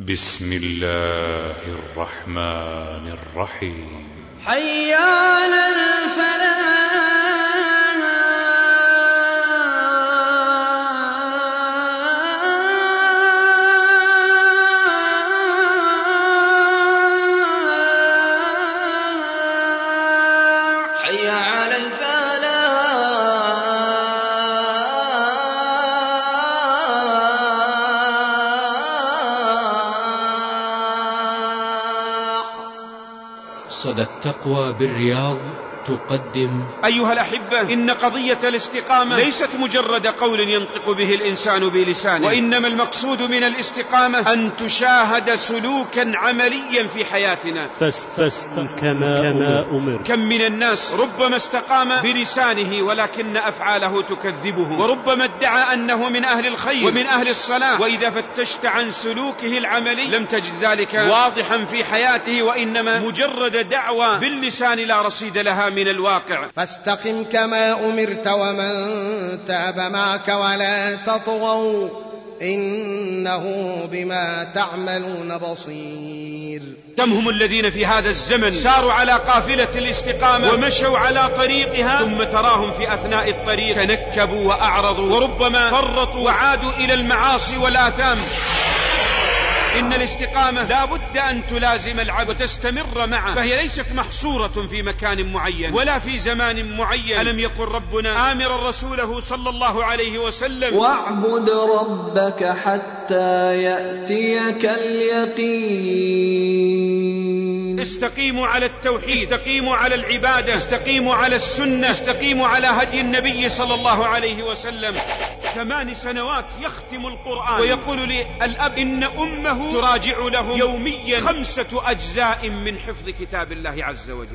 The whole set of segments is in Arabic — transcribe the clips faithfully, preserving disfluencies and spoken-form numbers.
بسم الله الرحمن الرحيم. حي على الفلاح. حي على الفلاح. صدى التقوى بالرياض تقدم. أيها الأحبة، إن قضية الاستقامة ليست مجرد قول ينطق به الإنسان بلسانه، وإنما المقصود من الاستقامة أن تشاهد سلوكا عمليا في حياتنا. فاستقم كما أمرت. كم من الناس ربما استقام بلسانه ولكن أفعاله تكذبه، وربما ادعى أنه من أهل الخير ومن أهل الصلاة، وإذا فتشت عن سلوكه العملي لم تجد ذلك واضحا في حياته، وإنما مجرد دعوة باللسان لا رصيد لها من الواقع. فاستقم كما أمرت ومن تاب معك ولا تطغوا إنه بما تعملون بصير. كم هم الذين في هذا الزمن ساروا على قافلة الاستقامة ومشوا على طريقها، ثم تراهم في أثناء الطريق تنكبوا وأعرضوا، وربما فرطوا وعادوا إلى المعاصي والآثام. إن الاستقامة لا بد أن تلازم العبد وتستمر معه، فهي ليست محصورة في مكان معين ولا في زمان معين. ألم يقل ربنا آمرا رسوله صلى الله عليه وسلم: واعبد ربك حتى يأتيك اليقين. استقيموا على التوحيد، استقيموا على العبادة، استقيموا على السنة، استقيموا على هدي النبي صلى الله عليه وسلم. ثمان سنوات يختم القرآن ويقول لي الأب إن أمه تراجع له يوميا خمسة أجزاء من حفظ كتاب الله عز وجل.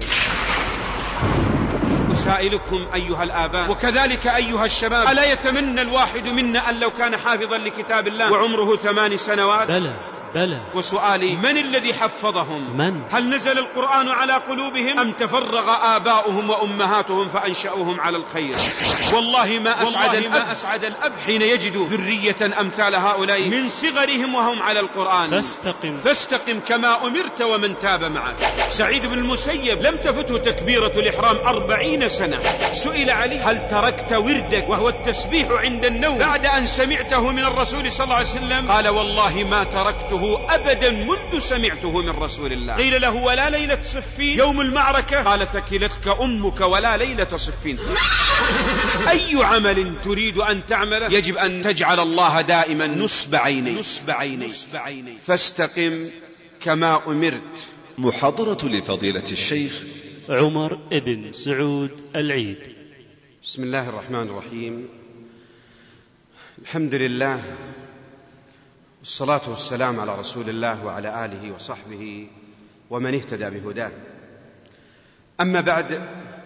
أسائلكم أيها الآباء وكذلك أيها الشباب، ألا يتمنى الواحد منا أن لو كان حافظا لكتاب الله وعمره ثمان سنوات؟ بلى بلى. وسؤالي: من الذي حفظهم؟ من؟ هل نزل القرآن على قلوبهم أم تفرغ آباؤهم وأمهاتهم فأنشأوهم على الخير؟ والله ما أسعد والله الأب, ما أسعد الأب حين يجد ذرية أمثال هؤلاء من صغرهم وهم على القرآن. فاستقم فاستقم كما أمرت ومن تاب معك. سعيد بن المسيب لم تفته تكبيرة الإحرام أربعين سنة. سئل علي: هل تركت وردك وهو التسبيح عند النوم بعد أن سمعته من الرسول صلى الله عليه وسلم؟ قال: والله ما تركته أبدا منذ سمعته من رسول الله. قيل له: ولا ليلة صفين يوم المعركة؟ قال: ثكلتك أمك ولا ليلة صفين. أي عمل تريد أن تعمله يجب أن تجعل الله دائما نصب عيني نصب عيني فاستقم كما أمرت. محاضرة لفضيلة الشيخ عمر ابن سعود العيد. بسم الله الرحمن الرحيم. الحمد لله والصلاة والسلام على رسول الله وعلى آله وصحبه ومن اهتدى بهداه. أما بعد،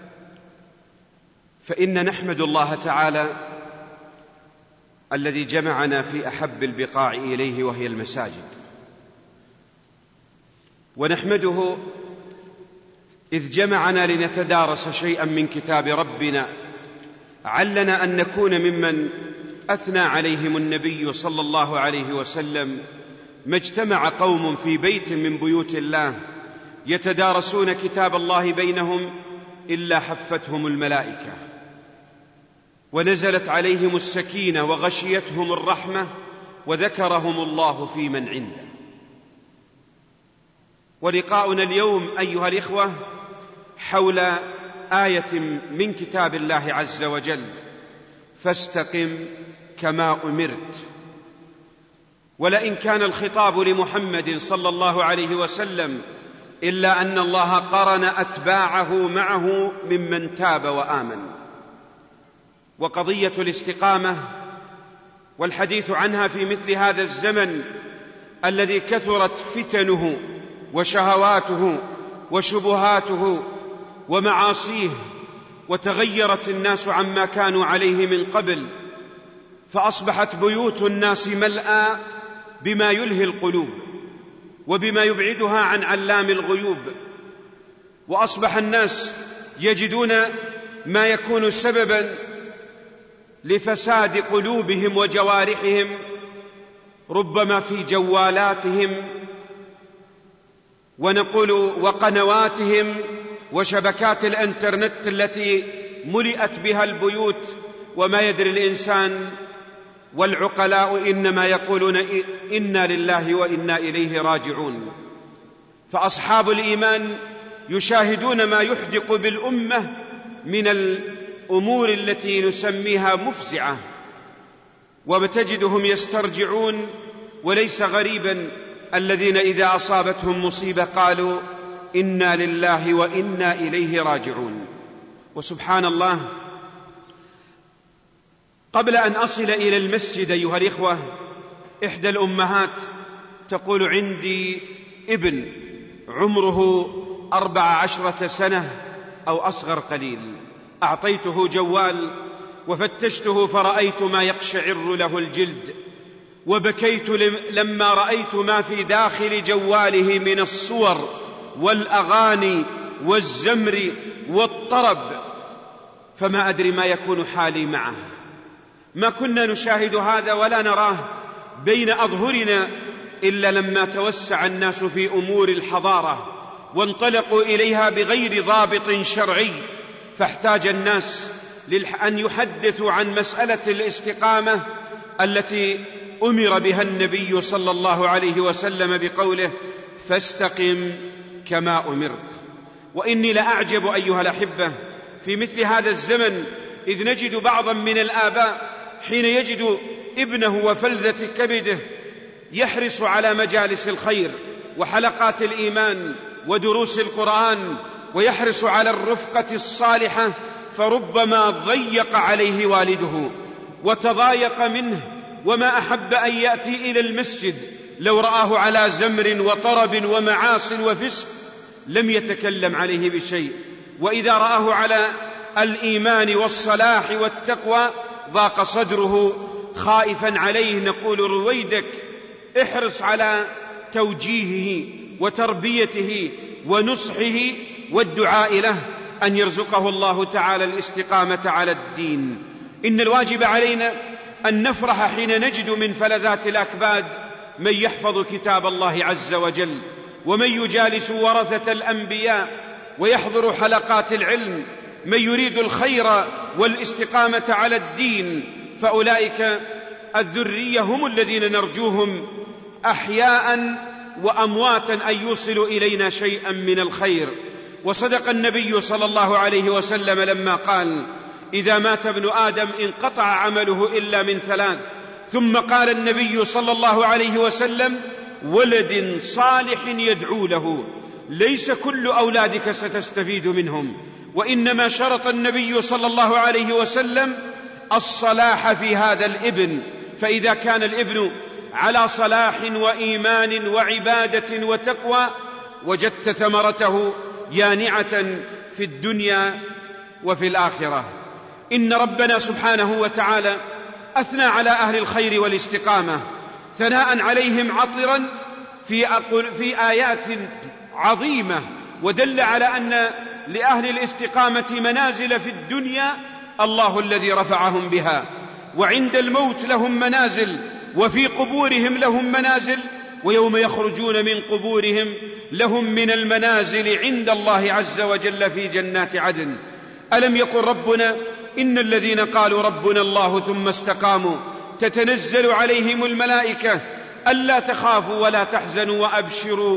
فإن نحمد الله تعالى الذي جمعنا في أحب البقاع إليه وهي المساجد، ونحمده إذ جمعنا لنتدارس شيئا من كتاب ربنا، علنا أن نكون ممن أثنى عليهم النبي صلى الله عليه وسلم: ما اجتمع قوم في بيت من بيوت الله يتدارسون كتاب الله بينهم إلا حفتهم الملائكة، ونزلت عليهم السكينة وغشيتهم الرحمة، وذكرهم الله في من عنده. ولقاؤنا اليوم أيها الإخوة حول آية من كتاب الله عز وجل: فاستقم كما أمرت. ولئن كان الخطاب لمحمد صلى الله عليه وسلم إلا أن الله قرن أتباعه معه ممن تاب وآمن. وقضية الاستقامة والحديث عنها في مثل هذا الزمن الذي كثرت فتنه وشهواته وشبهاته ومعاصيه، وتغيرت الناس عما كانوا عليه من قبل، فأصبحت بيوت الناس ملأى بما يلهي القلوب وبما يبعدها عن علام الغيوب، وأصبح الناس يجدون ما يكون سببا لفساد قلوبهم وجوارحهم ربما في جوالاتهم ونقول وقنواتهم وشبكات الانترنت التي ملئت بها البيوت، وما يدري الإنسان والعقلاء إنما يقولون إنا لله وإنا إليه راجعون. فأصحاب الإيمان يشاهدون ما يحدق بالأمة من الأمور التي نسميها مفزعة، وبتجدهم يسترجعون. وليس غريبا الذين إذا أصابتهم مصيبة قالوا إنا لله وإنا إليه راجعون. وسبحان الله، قبل أن أصل إلى المسجد أيها الإخوة، إحدى الأمهات تقول عندي ابن عمره أربع عشرة سنة أو أصغر قليل، أعطيته جوال وفتشته فرأيت ما يقشعر له الجلد، وبكيت لما رأيت ما في داخل جواله من الصور والأغاني والزمر والطرب، فما أدري ما يكون حالي معه. ما كنا نشاهد هذا ولا نراه بين أظهرنا إلا لما توسع الناس في أمور الحضارة وانطلقوا إليها بغير ضابط شرعي، فاحتاج الناس أن يحدثوا عن مسألة الاستقامة التي أمر بها النبي صلى الله عليه وسلم بقوله فاستقم كما أمرت. وإني لأعجب أيها الأحبة في مثل هذا الزمن إذ نجد بعضا من الآباء حين يجد ابنه وفلذة كبده يحرص على مجالس الخير وحلقات الإيمان ودروس القرآن، ويحرص على الرفقة الصالحة، فربما ضيق عليه والده وتضايق منه، وما أحب أن يأتي إلى المسجد لو رآه على زمر وطرب ومعاص وفسق لم يتكلم عليه بشيء، وإذا رآه على الإيمان والصلاح والتقوى ضاق صدره خائفا عليه. نقول رويدك احرص على توجيهه وتربيته ونصحه والدعاء له أن يرزقه الله تعالى الاستقامة على الدين. إن الواجب علينا أن نفرح حين نجد من فلذات الأكباد من يحفظ كتاب الله عز وجل، ومن يجالس ورثة الأنبياء ويحضر حلقات العلم، من يريد الخير والاستقامة على الدين، فأولئك الذرية هم الذين نرجوهم أحياء وأمواتا أن يوصلوا إلينا شيئا من الخير. وصدق النبي صلى الله عليه وسلم لما قال إذا مات ابن آدم انقطع عمله إلا من ثلاث، ثم قال النبي صلى الله عليه وسلم ولد صالح يدعو له. ليس كل أولادك ستستفيد منهم، وإنما شرط النبي صلى الله عليه وسلم الصلاح في هذا الابن، فإذا كان الابن على صلاح وإيمان وعبادة وتقوى وجدت ثمرته يانعة في الدنيا وفي الآخرة. إن ربنا سبحانه وتعالى أثنى على أهل الخير والاستقامة ثناء عليهم عطرا في, في آيات عظيمة، ودل على أن لأهل الاستقامة منازل في الدنيا الله الذي رفعهم بها، وعند الموت لهم منازل، وفي قبورهم لهم منازل، ويوم يخرجون من قبورهم لهم من المنازل عند الله عز وجل في جنات عدن. ألم يقل ربنا إن الذين قالوا ربنا الله ثم استقاموا تتنزل عليهم الملائكة ألا تخافوا ولا تحزنوا وأبشروا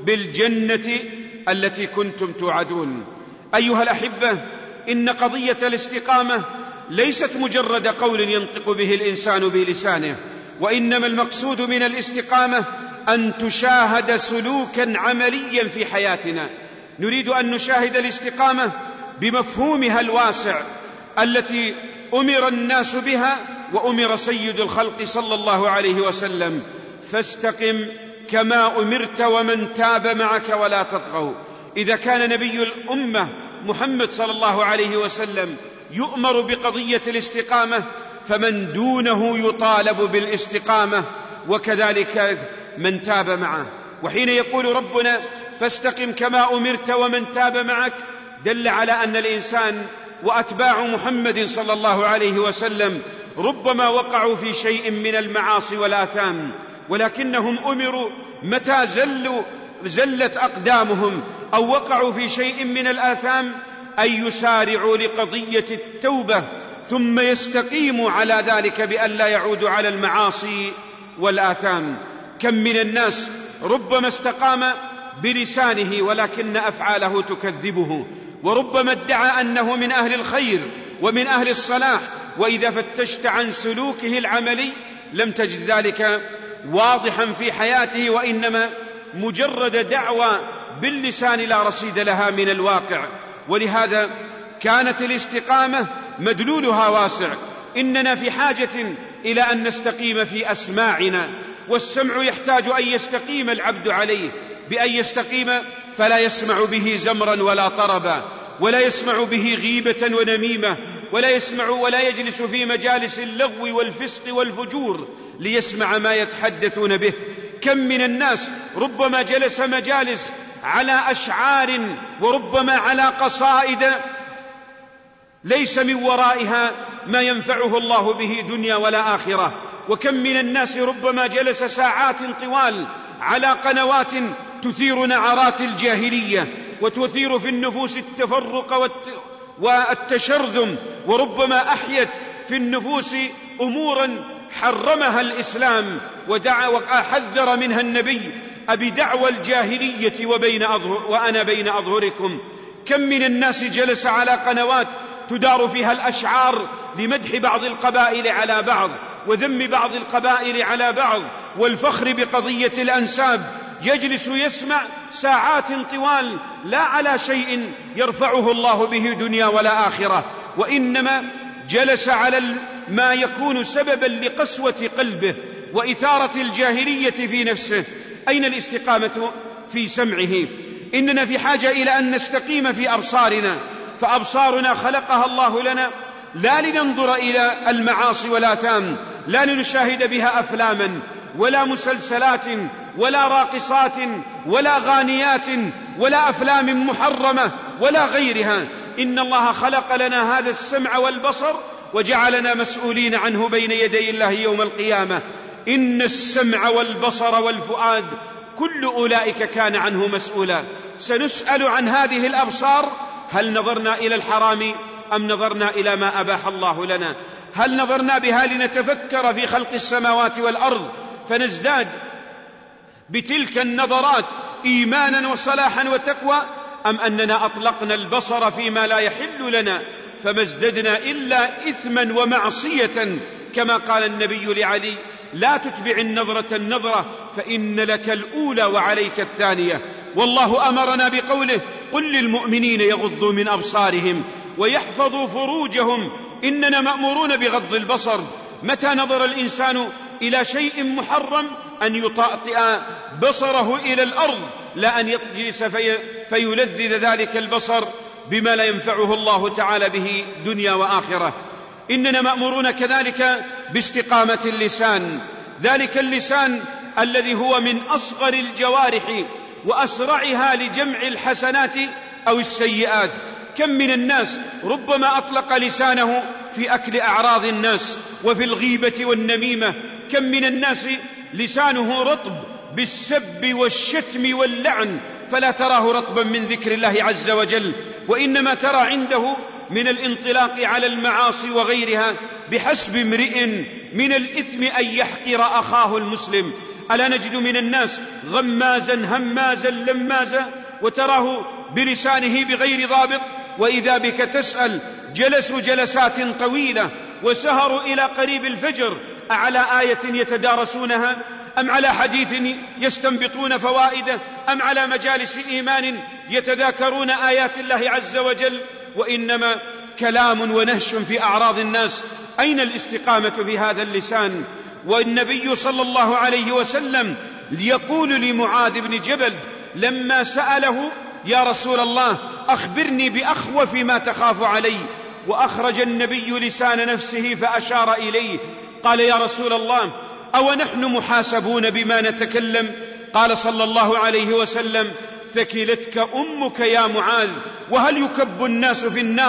بالجنة التي كنتم توعدون. أيها الأحبة، إن قضية الاستقامة ليست مجرد قول ينطق به الإنسان بلسانه، وإنما المقصود من الاستقامة أن تشاهد سلوكا عمليا في حياتنا. نريد أن نشاهد الاستقامة بمفهومها الواسع التي أمر الناس بها وأمر سيد الخلق صلى الله عليه وسلم فاستقم كما أمرت ومن تاب معك ولا تطغوا. إذا كان نبي الأمة محمد صلى الله عليه وسلم يؤمر بقضية الاستقامة، فمن دونه يطالب بالاستقامة، وكذلك من تاب معه. وحين يقول ربنا فاستقم كما أمرت ومن تاب معك دل على أن الإنسان وأتباع محمد صلى الله عليه وسلم ربما وقعوا في شيء من المعاصي والآثام، ولكنهم أمروا متى زلوا زلت أقدامهم أو وقعوا في شيء من الآثام أن يسارعوا لقضية التوبة ثم يستقيموا على ذلك بأن لا يعودوا على المعاصي والآثام. كم من الناس ربما استقام بلسانه ولكن أفعاله تكذبه، وربما ادعى أنه من أهل الخير ومن أهل الصلاح، وإذا فتشت عن سلوكه العملي لم تجد ذلك واضحا في حياته، وإنما مجرد دعوى باللسان لا رصيد لها من الواقع. ولهذا كانت الاستقامة مدلولها واسع. إننا في حاجة إلى أن نستقيم في أسماعنا، والسمع يحتاج أن يستقيم العبد عليه بأن يستقيم فلا يسمع به زمرا ولا طربا، ولا يسمع به غيبة ونميمة، ولا يسمع ولا يجلس في مجالس اللغو والفسق والفجور ليسمع ما يتحدثون به. كم من الناس ربما جلس مجالس على أشعار وربما على قصائد ليس من ورائها ما ينفعه الله به دنيا ولا آخرة. وكم من الناس ربما جلس ساعات طوال على قنوات تثير نعرات الجاهلية وتثير في النفوس التفرق والتشرذم، وربما أحيت في النفوس أمورا حرمها الإسلام ودعا وحذر منها النبي أبي دعوى الجاهلية وبين أظهر وأنا بين أظهركم. كم من الناس جلس على قنوات تدار فيها الأشعار لمدح بعض القبائل على بعض وذم بعض القبائل على بعض والفخر بقضية الأنساب، يجلس يسمع ساعات طوال لا على شيء يرفعه الله به دنيا ولا آخرة، وإنما جلس على ما يكون سببا لقسوة قلبه وإثارة الجاهلية في نفسه. أين الاستقامة في سمعه؟ إننا في حاجة إلى أن نستقيم في أبصارنا، فأبصارنا خلقها الله لنا لا لننظر إلى المعاصي والآثام، لا لنشاهد بها أفلاما ولا مسلسلات ولا راقصات ولا غانيات ولا أفلام محرمة ولا غيرها. إن الله خلق لنا هذا السمع والبصر وجعلنا مسؤولين عنه بين يدي الله يوم القيامة. إن السمع والبصر والفؤاد كل أولئك كان عنه مسؤولا. سنسأل عن هذه الأبصار، هل نظرنا إلى الحرام أم نظرنا إلى ما أباح الله لنا؟ هل نظرنا بها لنتفكر في خلق السماوات والأرض فنزداد بتلك النظرات إيمانا وصلاحا وتقوى، أم أننا أطلقنا البصر فيما لا يحل لنا فما ازددنا إلا إثما ومعصية؟ كما قال النبي لعلي: لا تتبع النظرة النظرة فإن لك الأولى وعليك الثانية. والله أمرنا بقوله: قل للمؤمنين يغضوا من أبصارهم ويحفظوا فروجهم. إننا مأمورون بغض البصر. متى نظر الإنسان إلى شيء محرم أن يطأطئ بصره إلى الأرض، لا أن يجلس في فيلذذ ذلك البصر بما لا ينفعه الله تعالى به دنيا وآخرة. إننا مأمورون كذلك باستقامة اللسان، ذلك اللسان الذي هو من أصغر الجوارح وأسرعها لجمع الحسنات أو السيئات. كم من الناس ربما أطلق لسانه في أكل أعراض الناس وفي الغيبة والنميمة. كم من الناس لسانه رطب بالسب والشتم واللعن، فلا تراه رطبا من ذكر الله عز وجل، وإنما ترى عنده من الانطلاق على المعاصي وغيرها بحسب امرئ من الإثم أن يحقر أخاه المسلم. ألا نجد من الناس غمازا همازا لمازا وتراه بلسانه بغير ضابط، وإذا بك تسأل جلسوا جلسات طويلة وسهروا إلى قريب الفجر أعلى آية يتدارسونها أم على حديث يستنبطون فوائده أم على مجالس إيمان يتذاكرون آيات الله عز وجل، وإنما كلام ونهش في أعراض الناس. أين الاستقامة في هذا اللسان؟ والنبي صلى الله عليه وسلم يقول لمعاذ بن جبل لما سأله: يا رسول الله أخبرني بأخوف ما تخاف علي، وأخرج النبي لسان نفسه فأشار إليه قال: يا رسول الله أو نحن محاسبون بما نتكلم؟ قال صلى الله عليه وسلم: ثكلتك أمك يا معاذ، وهل يكب الناس في النار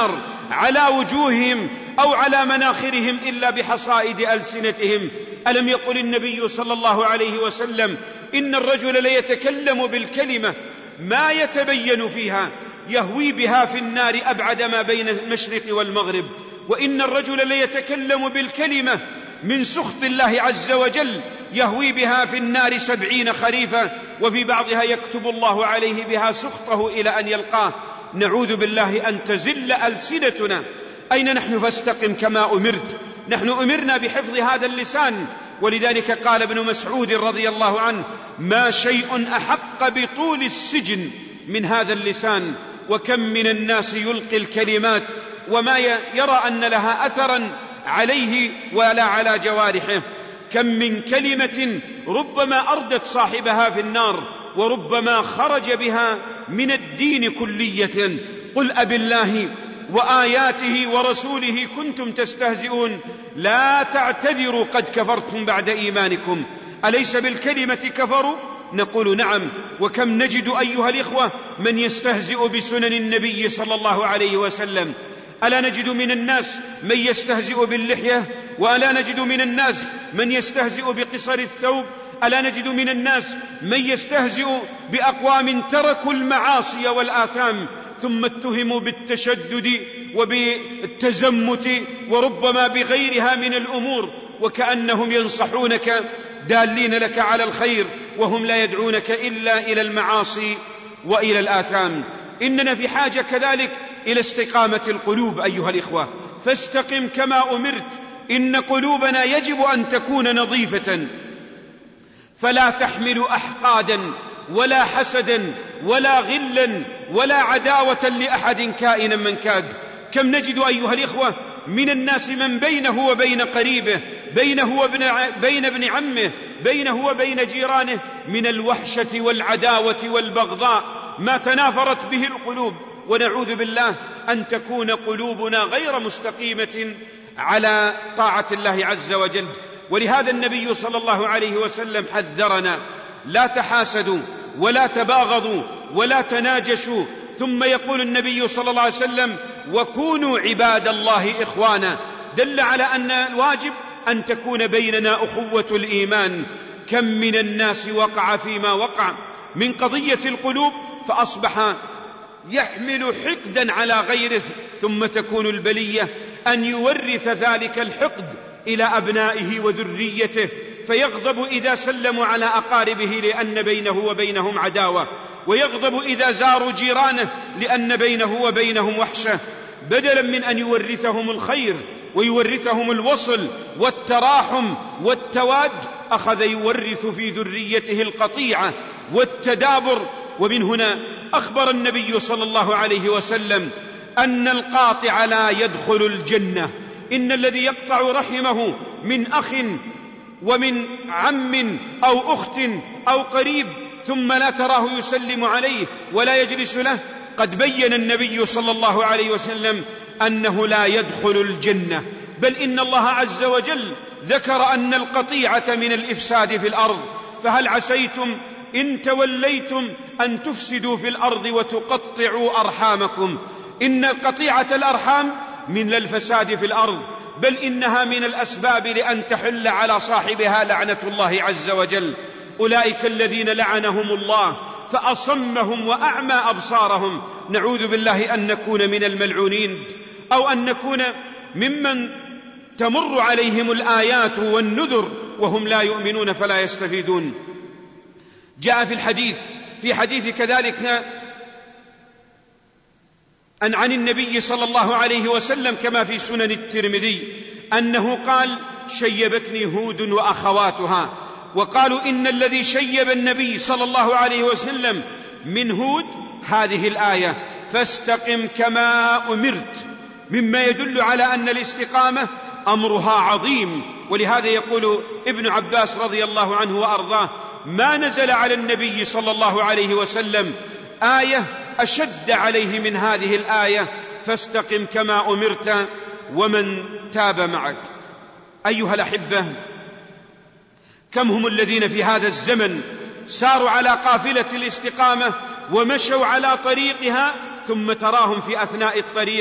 على وجوههم أو على مناخرهم إلا بحصائد ألسنتهم. ألم يقل النبي صلى الله عليه وسلم إن الرجل ليتكلم بالكلمة ما يتبين فيها يهوي بها في النار أبعد ما بين المشرق والمغرب، وإن الرجل ليتكلم بالكلمة من سخط الله عز وجل يهوي بها في النار سبعين خريفا، وفي بعضها يكتب الله عليه بها سخطه إلى أن يلقاه. نعوذ بالله أن تزل ألسنتنا. أين نحن؟ فاستقم كما أمرت. نحن أمرنا بحفظ هذا اللسان، ولذلك قال ابن مسعود رضي الله عنه: ما شيء أحق بطول السجن من هذا اللسان، وكم من الناس يلقي الكلمات وما يرى أن لها أثرا عليه ولا على جوارحه. كم من كلمة ربما أردت صاحبها في النار، وربما خرج بها من الدين كلية. قل أبالله وآياته ورسوله كنتم تستهزئون لا تعتذروا قد كفرتم بعد إيمانكم. أليس بالكلمة كفروا؟ نقول نعم. وكم نجد أيها الإخوة من يستهزئ بسنن النبي صلى الله عليه وسلم. ألا نجد من الناس من يستهزئ باللحية؟ وألا نجد من الناس من يستهزئ بقصر الثوب؟ ألا نجد من الناس من يستهزئ بأقوام تركوا المعاصي والآثام ثم اتهموا بالتشدد وبالتزمت وربما بغيرها من الأمور، وكأنهم ينصحونك دالين لك على الخير، وهم لا يدعونك إلا إلى المعاصي وإلى الآثام. إننا في حاجة كذلك إلى استقامة القلوب أيها الإخوة، فاستقم كما أمرت. إن قلوبنا يجب أن تكون نظيفة، فلا تحمل أحقادا ولا حسدا ولا غلا ولا عداوة لأحد كائنا من كاد. كم نجد أيها الإخوة من الناس من بينه وبين قريبه، بينه وبين بين ابن عمه، بينه وبين جيرانه من الوحشة والعداوة والبغضاء ما تنافرت به القلوب. ونعوذ بالله أن تكون قلوبنا غير مستقيمة على طاعة الله عز وجل. ولهذا النبي صلى الله عليه وسلم حذرنا: لا تحاسدوا ولا تباغضوا ولا تناجشوا. ثم يقول النبي صلى الله عليه وسلم: وكونوا عباد الله إخوانا. دل على أن الواجب أن تكون بيننا أخوة الإيمان. كم من الناس وقع فيما وقع من قضية القلوب فأصبح يحمل حقدا على غيره، ثم تكون البلية أن يورث ذلك الحقد إلى أبنائه وذريته، فيغضب إذا سلموا على أقاربه لأن بينه وبينهم عداوة، ويغضب إذا زاروا جيرانه لأن بينه وبينهم وحشة. بدلا من أن يورثهم الخير ويورثهم الوصل والتراحم والتواد، أخذ يورث في ذريته القطيعة والتدابر. ومن هنا أخبر النبي صلى الله عليه وسلم أن القاطع لا يدخل الجنة. إن الذي يقطع رحمه من أخ ومن عم أو أخت أو قريب ثم لا تراه يسلم عليه ولا يجلس له، قد بين النبي صلى الله عليه وسلم أنه لا يدخل الجنة. بل إن الله عز وجل ذكر أن القطيعة من الإفساد في الأرض، فهل عسيتم إن توليتم أن تفسدوا في الأرض وتقطعوا أرحامكم. إن قطيعة الأرحام من الفساد في الأرض، بل إنها من الأسباب لأن تحل على صاحبها لعنة الله عز وجل. أولئك الذين لعنهم الله فأصمهم وأعمى أبصارهم. نعوذ بالله أن نكون من الملعونين، أو أن نكون ممن تمر عليهم الآيات والنذر وهم لا يؤمنون فلا يستفيدون. جاء في الحديث في حديث كذلك أن عن النبي صلى الله عليه وسلم كما في سنن الترمذي أنه قال: شيبتني هود وأخواتها. وقالوا إن الذي شيب النبي صلى الله عليه وسلم من هود هذه الآية: فاستقم كما أمرت، مما يدل على أن الاستقامة أمرها عظيم. ولهذا يقول ابن عباس رضي الله عنه وأرضاه: ما نزل على النبي صلى الله عليه وسلم آية أشد عليه من هذه الآية: فاستقم كما أمرت ومن تاب معك. أيها الأحبة، كم هم الذين في هذا الزمن ساروا على قافلة الاستقامة ومشوا على طريقها، ثم تراهم في أثناء الطريق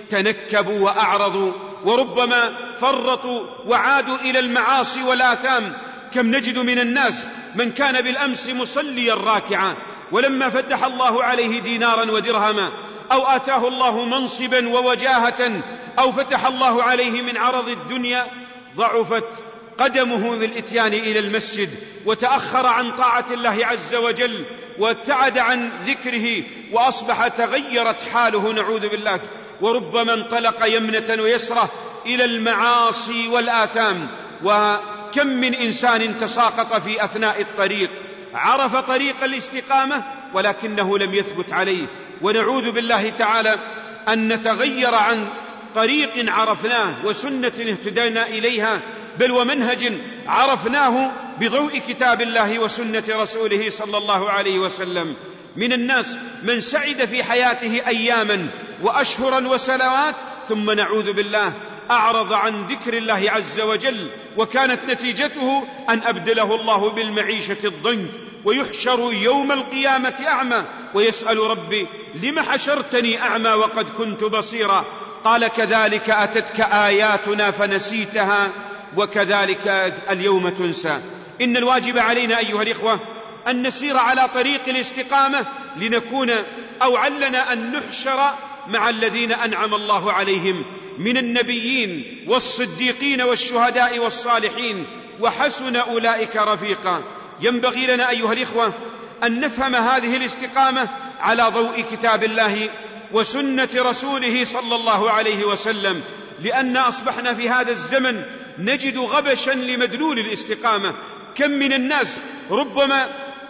تنكبوا وأعرضوا، وربما فرطوا وعادوا إلى المعاصي والآثام. كم نجد من الناس من كان بالأمس مصليا راكعا، ولما فتح الله عليه دينارا ودرهما، أو آتاه الله منصبا ووجاهة، أو فتح الله عليه من عرض الدنيا، ضعفت قدمه بالإتيان إلى المسجد، وتأخر عن طاعة الله عز وجل، وابتعد عن ذكره، وأصبح تغيرت حاله نعوذ بالله. وربما انطلق يمنة ويسرة إلى المعاصي والآثام. وكم من إنسان تساقط في أثناء الطريق، عرف طريق الاستقامة ولكنه لم يثبت عليه. ونعوذ بالله تعالى أن نتغير عن طريق عرفناه وسنة اهتدينا إليها، بل ومنهج عرفناه بضوء كتاب الله وسنة رسوله صلى الله عليه وسلم. من الناس من سعد في حياته أياما وأشهرا وسنوات، ثم نعوذ بالله أعرض عن ذكر الله عز وجل، وكانت نتيجته أن أبدله الله بالمعيشة الضنك، ويحشر يوم القيامة أعمى، ويسأل ربي لم حشرتني أعمى وقد كنت بصيرا؟ قال كذلك أتتك آياتنا فنسيتها وكذلك اليوم تنسى. إن الواجب علينا أيها الإخوة أن نسير على طريق الاستقامة لنكون أو علنا أن نحشر مع الذين أنعم الله عليهم من النبيين والصديقين والشهداء والصالحين، وحسن أولئك رفيقا. ينبغي لنا أيها الإخوة أن نفهم هذه الاستقامة على ضوء كتاب الله وسنة رسوله صلى الله عليه وسلم، لأن أصبحنا في هذا الزمن نجد غبشا لمدلول الاستقامة. كم من الناس ربما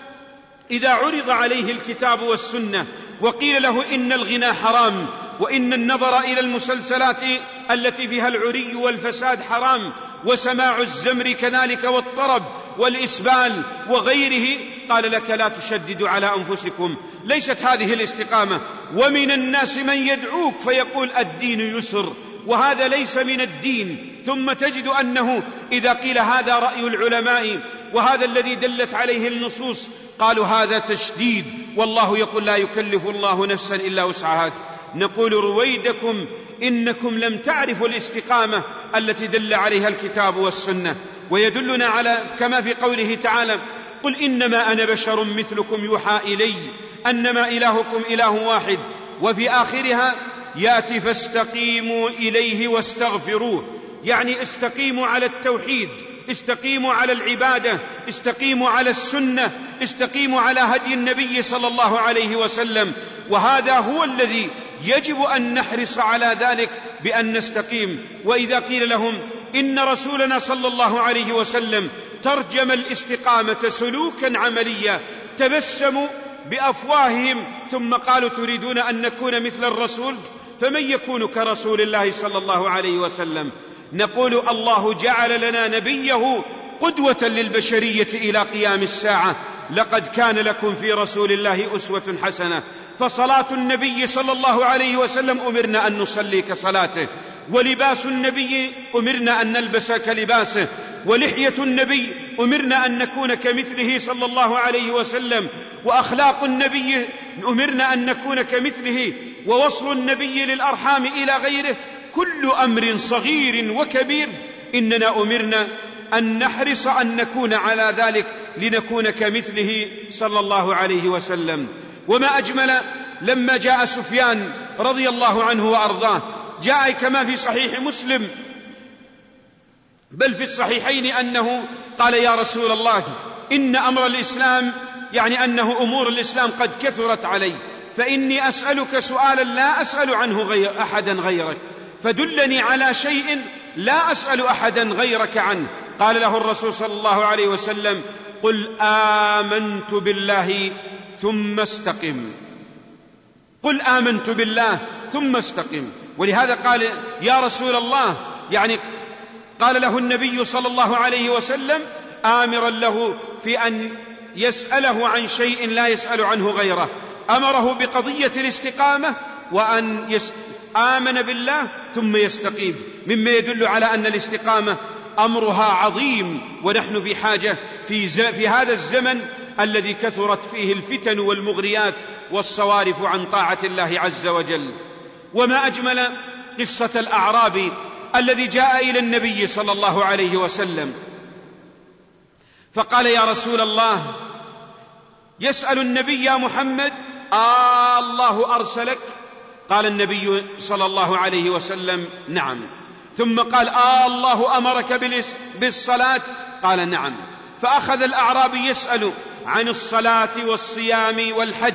إذا عرض عليه الكتاب والسنة وقيل له إن الغنى حرام، وإن النظر إلى المسلسلات التي فيها العري والفساد حرام، وسماع الزمر كذلك، والطرب والإسبال وغيره، قال لك لا تشددوا على أنفسكم، ليست هذه الاستقامة. ومن الناس من يدعوك فيقول الدين يسر، وهذا ليس من الدين. ثم تجد أنه إذا قيل هذا رأي العلماء وهذا الذي دلت عليه النصوص، قالوا هذا تشديد، والله يقول لا يكلف الله نفسا إلا وسعها. نقول رويدكم إنكم لم تعرفوا الاستقامة التي دل عليها الكتاب والسنة. ويدلنا على كما في قوله تعالى قل إنما أنا بشر مثلكم يوحى إلي أنما إلهكم إله واحد، وفي آخرها يأتي فاستقيموا إليه واستغفروه، يعني استقيموا على التوحيد، استقيموا على العبادة، استقيموا على السنة، استقيموا على هدي النبي صلى الله عليه وسلم. وهذا هو الذي يجب أن نحرص على ذلك بأن نستقيم. وإذا قيل لهم إن رسولنا صلى الله عليه وسلم ترجم الاستقامة سلوكا عمليا، تبسموا بأفواههم ثم قالوا تريدون أن نكون مثل الرسول، فمن يكون كرسول الله صلى الله عليه وسلم؟ نقول الله جعل لنا نبيه قدوة للبشرية إلى قيام الساعة، لقد كان لكم في رسول الله أسوة حسنة. فصلاة النبي صلى الله عليه وسلم أمرنا أن نصلي كصلاته، ولباس النبي أمرنا أن نلبس كلباسه، ولحية النبي أمرنا أن نكون كمثله صلى الله عليه وسلم، وأخلاق النبي أمرنا أن نكون كمثله، ووصل النبي للأرحام إلى غيره. كل أمر صغير وكبير إننا أمرنا أن نحرص أن نكون على ذلك لنكون كمثله صلى الله عليه وسلم. وما أجمل لما جاء سفيان رضي الله عنه وأرضاه، جاء كما في صحيح مسلم بل في الصحيحين أنه قال يا رسول الله إن أمر الإسلام، يعني أنه أمور الإسلام قد كثرت علي، فإني أسألك سؤالا لا أسأل عنه غير أحدا غيرك، فدلني على شيء لا أسأل أحدا غيرك عنه. قال له الرسول صلى الله عليه وسلم قل آمنت بالله ثم استقم، قل آمنت بالله ثم استقم. ولهذا قال يا رسول الله، يعني قال له النبي صلى الله عليه وسلم آمرا له في أن يسأله عن شيء لا يسأل عنه غيره، أمره بقضية الاستقامة وأن يس... آمن بالله ثم يستقيم، مما يدل على أن الاستقامة أمرها عظيم، ونحن في حاجة في, ز... في هذا الزمن الذي كثرت فيه الفتن والمغريات والصوارف عن طاعة الله عز وجل. وما أجمل قصة الأعرابي الذي جاء إلى النبي صلى الله عليه وسلم فقال: يا رسول الله، يسأل النبي: يا محمد، آه الله أرسلك؟ قال النبي صلى الله عليه وسلم: نعم. ثم قال: آه الله أمرك بالصلاة؟ قال: نعم. فأخذ الأعرابي يسأل عن الصلاة والصيام والحج،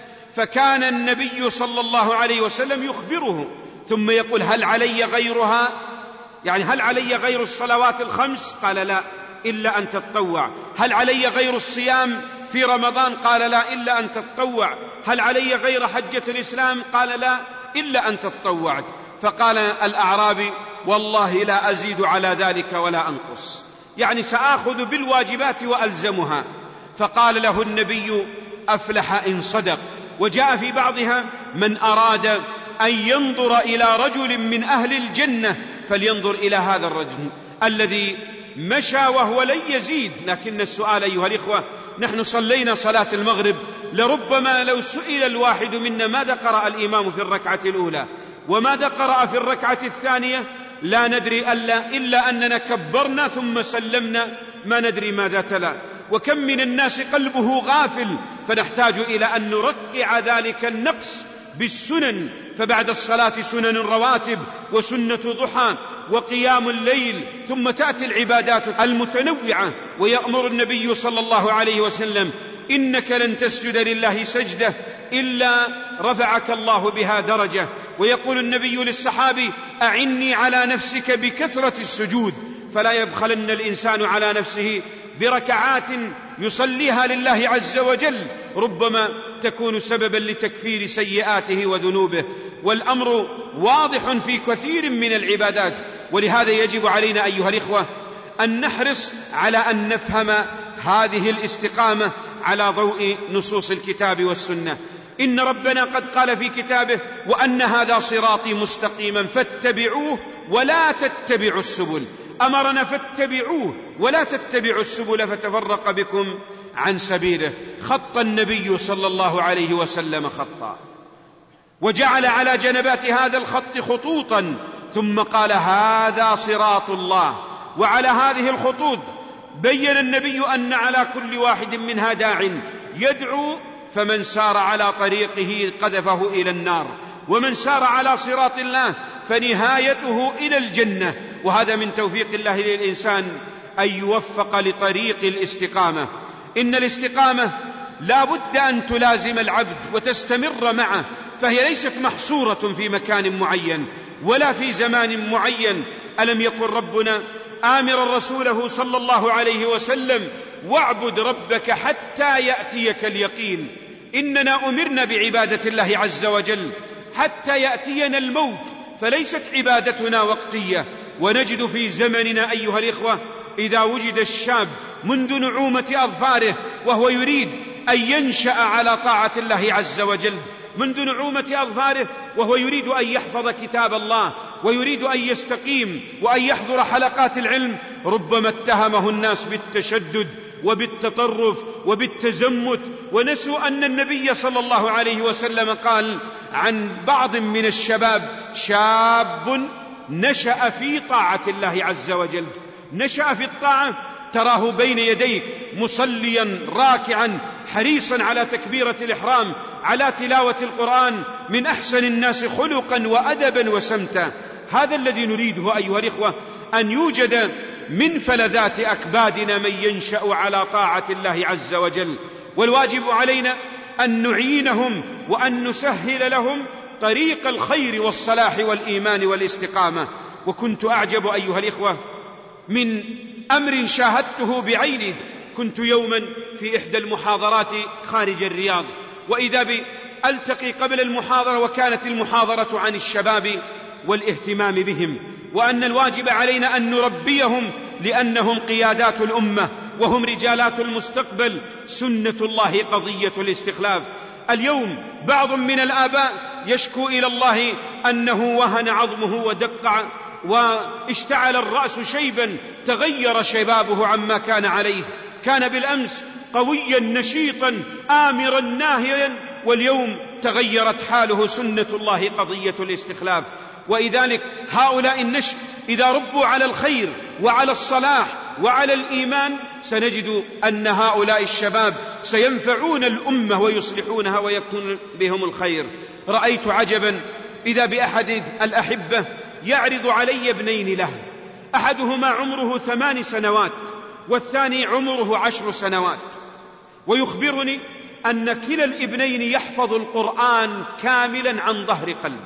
فكان النبي صلى الله عليه وسلم يخبره ثم يقول: هل علي غيرها؟ يعني هل علي غير الصلوات الخمس؟ قال: لا، إلا أن تتطوع. هل علي غير الصيام في رمضان؟ قال: لا، إلا أن تتطوع. هل علي غير حجة الإسلام؟ قال: لا، إلا أن تتطوع. فقال الأعرابي: والله لا أزيد على ذلك ولا أنقص، يعني سآخذ بالواجبات وألزمها. فقال له النبي: أفلح إن صدق. وجاء في بعضها: من أراد أن ينظر إلى رجل من أهل الجنة فلينظر إلى هذا الرجل الذي مشى وهو لن يزيد. لكن السؤال أيها الإخوة، نحن صلينا صلاة المغرب، لربما لو سئل الواحد منا ماذا قرأ الإمام في الركعة الأولى وماذا قرأ في الركعة الثانية لا ندري ألا إلا أننا كبرنا ثم سلمنا، ما ندري ماذا تلا. وكم من الناس قلبه غافل، فنحتاج إلى أن نرقع ذلك النقص بالسنن. فبعد الصلاة سنن الرواتب وسنة ضحى وقيام الليل، ثم تأتي العبادات المتنوعة. ويأمر النبي صلى الله عليه وسلم: إنك لن تسجد لله سجدة إلا رفعك الله بها درجة. ويقول النبي للصحابي: أعني على نفسك بكثرة السجود، فلا يبخلن الإنسان على نفسه بركعات يصليها لله عز وجل، ربما تكون سببا لتكفير سيئاته وذنوبه. والأمر واضح في كثير من العبادات، ولهذا يجب علينا أيها الإخوة أن نحرص على أن نفهم هذه الاستقامة على ضوء نصوص الكتاب والسنة. إن ربنا قد قال في كتابه: وأن هذا صراطي مستقيما فاتبعوه ولا تتبعوا السبل. أمرنا فاتبعوه ولا تتبعوا السبل فتفرق بكم عن سبيله. خط النبي صلى الله عليه وسلم خطا، وجعل على جنبات هذا الخط خطوطا، ثم قال: هذا صراط الله. وعلى هذه الخطوط بين النبي أن على كل واحد منها داع يدعو، فمن سار على طريقه قذفه إلى النار، ومن سار على صراط الله فنهايته إلى الجنة. وهذا من توفيق الله للإنسان أن يوفق لطريق الاستقامة. إن الاستقامة لا بد أن تلازم العبد وتستمر معه، فهي ليست محصورة في مكان معين ولا في زمان معين. ألم يقل ربنا آمرا رسوله صلى الله عليه وسلم: واعبد ربك حتى يأتيك اليقين. إننا أمرنا بعبادة الله عز وجل حتى يأتينا الموت، فليست عبادتنا وقتية. ونجد في زمننا أيها الإخوة إذا وجد الشاب منذ نعومة أظفاره وهو يريد أن ينشأ على طاعة الله عز وجل، منذ نعومة أظفاره وهو يريد أن يحفظ كتاب الله ويريد أن يستقيم وأن يحضر حلقات العلم، ربما اتهمه الناس بالتشدد وبالتطرف وبالتزمت، ونسوا أن النبي صلى الله عليه وسلم قال عن بعض من الشباب: شاب نشأ في طاعة الله عز وجل. نشأ في الطاعة، تراه بين يديك مصليا راكعا حريصا على تكبيرة الإحرام، على تلاوة القرآن، من أحسن الناس خلقا وأدبا وسمتا. هذا الذي نريده أيها الإخوة، أن يوجد من فلذات أكبادنا من ينشأ على طاعة الله عز وجل. والواجب علينا أن نعينهم وأن نسهل لهم طريق الخير والصلاح والإيمان والاستقامة. وكنت أعجب أيها الإخوة من أمر شاهدته بعيني. كنت يوما في إحدى المحاضرات خارج الرياض، وإذا بي ألتقي قبل المحاضرة، وكانت المحاضرة عن الشباب والاهتمام بهم، وأن الواجب علينا أن نربيهم لأنهم قيادات الأمة وهم رجالات المستقبل. سنة الله قضية الاستخلاف. اليوم بعض من الآباء يشكو إلى الله أنه وهن عظمه ودق واشتعل الرأس شيبا، تغير شبابه عما كان عليه. كان بالأمس قويا نشيطا آمرا ناهيا، واليوم تغيرت حاله. سنة الله قضية الاستخلاف. ولذلك هؤلاء النشء إذا ربوا على الخير وعلى الصلاح وعلى الإيمان سنجد أن هؤلاء الشباب سينفعون الأمة ويصلحونها ويكون بهم الخير. رأيت عجبا إذا بأحد الأحبة يعرض علي ابنين له، أحدهما عمره ثمان سنوات والثاني عمره عشر سنوات، ويخبرني أن كلا الابنين يحفظ القرآن كاملا عن ظهر قلب.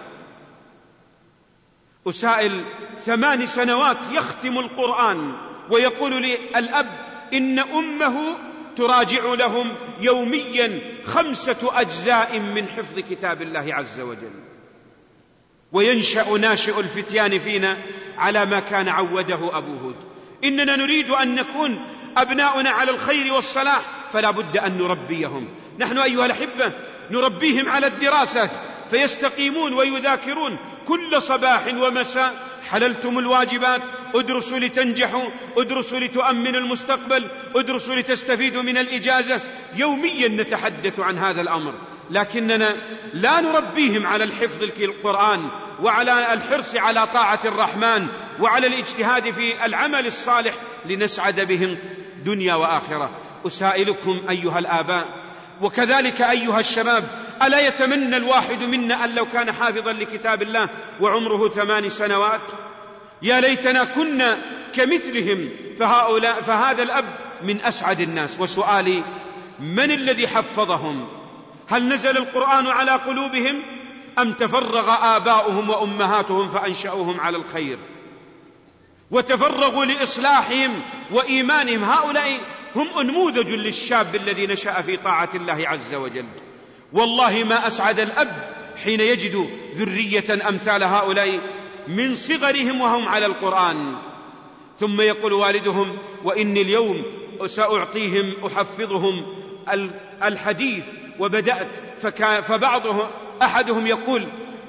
أسائل ثمان سنوات يختم القرآن، ويقول لي الأب إن أمه تراجع لهم يوميا خمسة أجزاء من حفظ كتاب الله عز وجل. وينشأ ناشئ الفتيان فينا على ما كان عوده أبو هود. إننا نريد أن نكون أبناؤنا على الخير والصلاح، فلا بد أن نربيهم. نحن أيها الأحبة نربيهم على الدراسة فيستقيمون ويذاكرون كل صباح ومساء. حللتم الواجبات، ادرسوا لتنجحوا، ادرسوا لتؤمنوا المستقبل، ادرسوا لتستفيدوا من الإجازة. يوميا نتحدث عن هذا الأمر، لكننا لا نربيهم على الحفظ القرآن وعلى الحرص على طاعة الرحمن وعلى الاجتهاد في العمل الصالح لنسعد بهم دنيا وآخرة. أسائلكم أيها الآباء وكذلك أيها الشباب، ألا يتمنى الواحد منا أن لو كان حافظا لكتاب الله وعمره ثمان سنوات؟ يا ليتنا كنا كمثلهم. فهؤلاء فهذا الأب من أسعد الناس. وسؤالي: من الذي حفظهم؟ هل نزل القرآن على قلوبهم أم تفرغ آباؤهم وأمهاتهم فأنشأوهم على الخير وتفرغوا لإصلاحهم وإيمانهم؟ هؤلاء هم أنموذج للشاب الذي نشأ في طاعة الله عز وجل. والله ما أسعد الأب حين يجد ذرية أمثال هؤلاء من صغرهم وهم على القرآن. ثم يقول والدهم: وإني اليوم سأعطيهم أحفظهم الحديث. وبدأت فبعضهم أحدهم يقول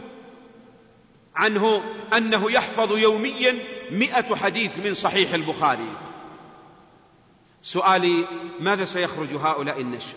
عنه أنه يحفظ يوميا مئة حديث من صحيح البخاري. سؤالي: ماذا سيخرج هؤلاء النشء؟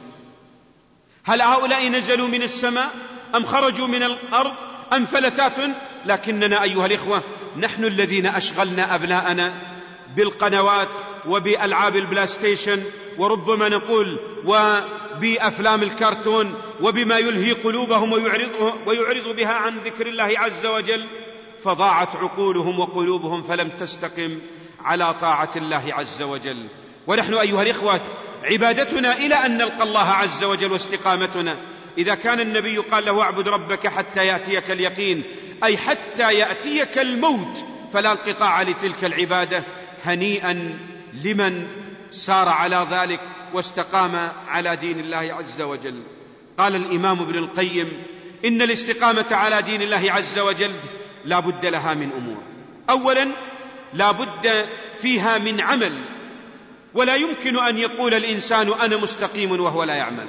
هل هؤلاء نزلوا من السماء أم خرجوا من الأرض أم فلتات؟ لكننا أيها الإخوة نحن الذين أشغلنا أبناءنا بالقنوات وبألعاب البلايستيشن، وربما نقول وبأفلام الكرتون وبما يلهي قلوبهم ويعرض بها عن ذكر الله عز وجل، فضاعت عقولهم وقلوبهم فلم تستقم على طاعة الله عز وجل. ونحن أيها الإخوة عبادتنا إلى أن نلقى الله عز وجل واستقامتنا. إذا كان النبي قال له: اعبد ربك حتى يأتيك اليقين، أي حتى يأتيك الموت، فلا انقطاع لتلك العبادة. هنيئا لمن سار على ذلك واستقام على دين الله عز وجل. قال الإمام ابن القيم: إن الاستقامة على دين الله عز وجل لا بد لها من أمور. أولا لا بد فيها من عمل، ولا يمكن أن يقول الإنسان أنا مستقيم وهو لا يعمل.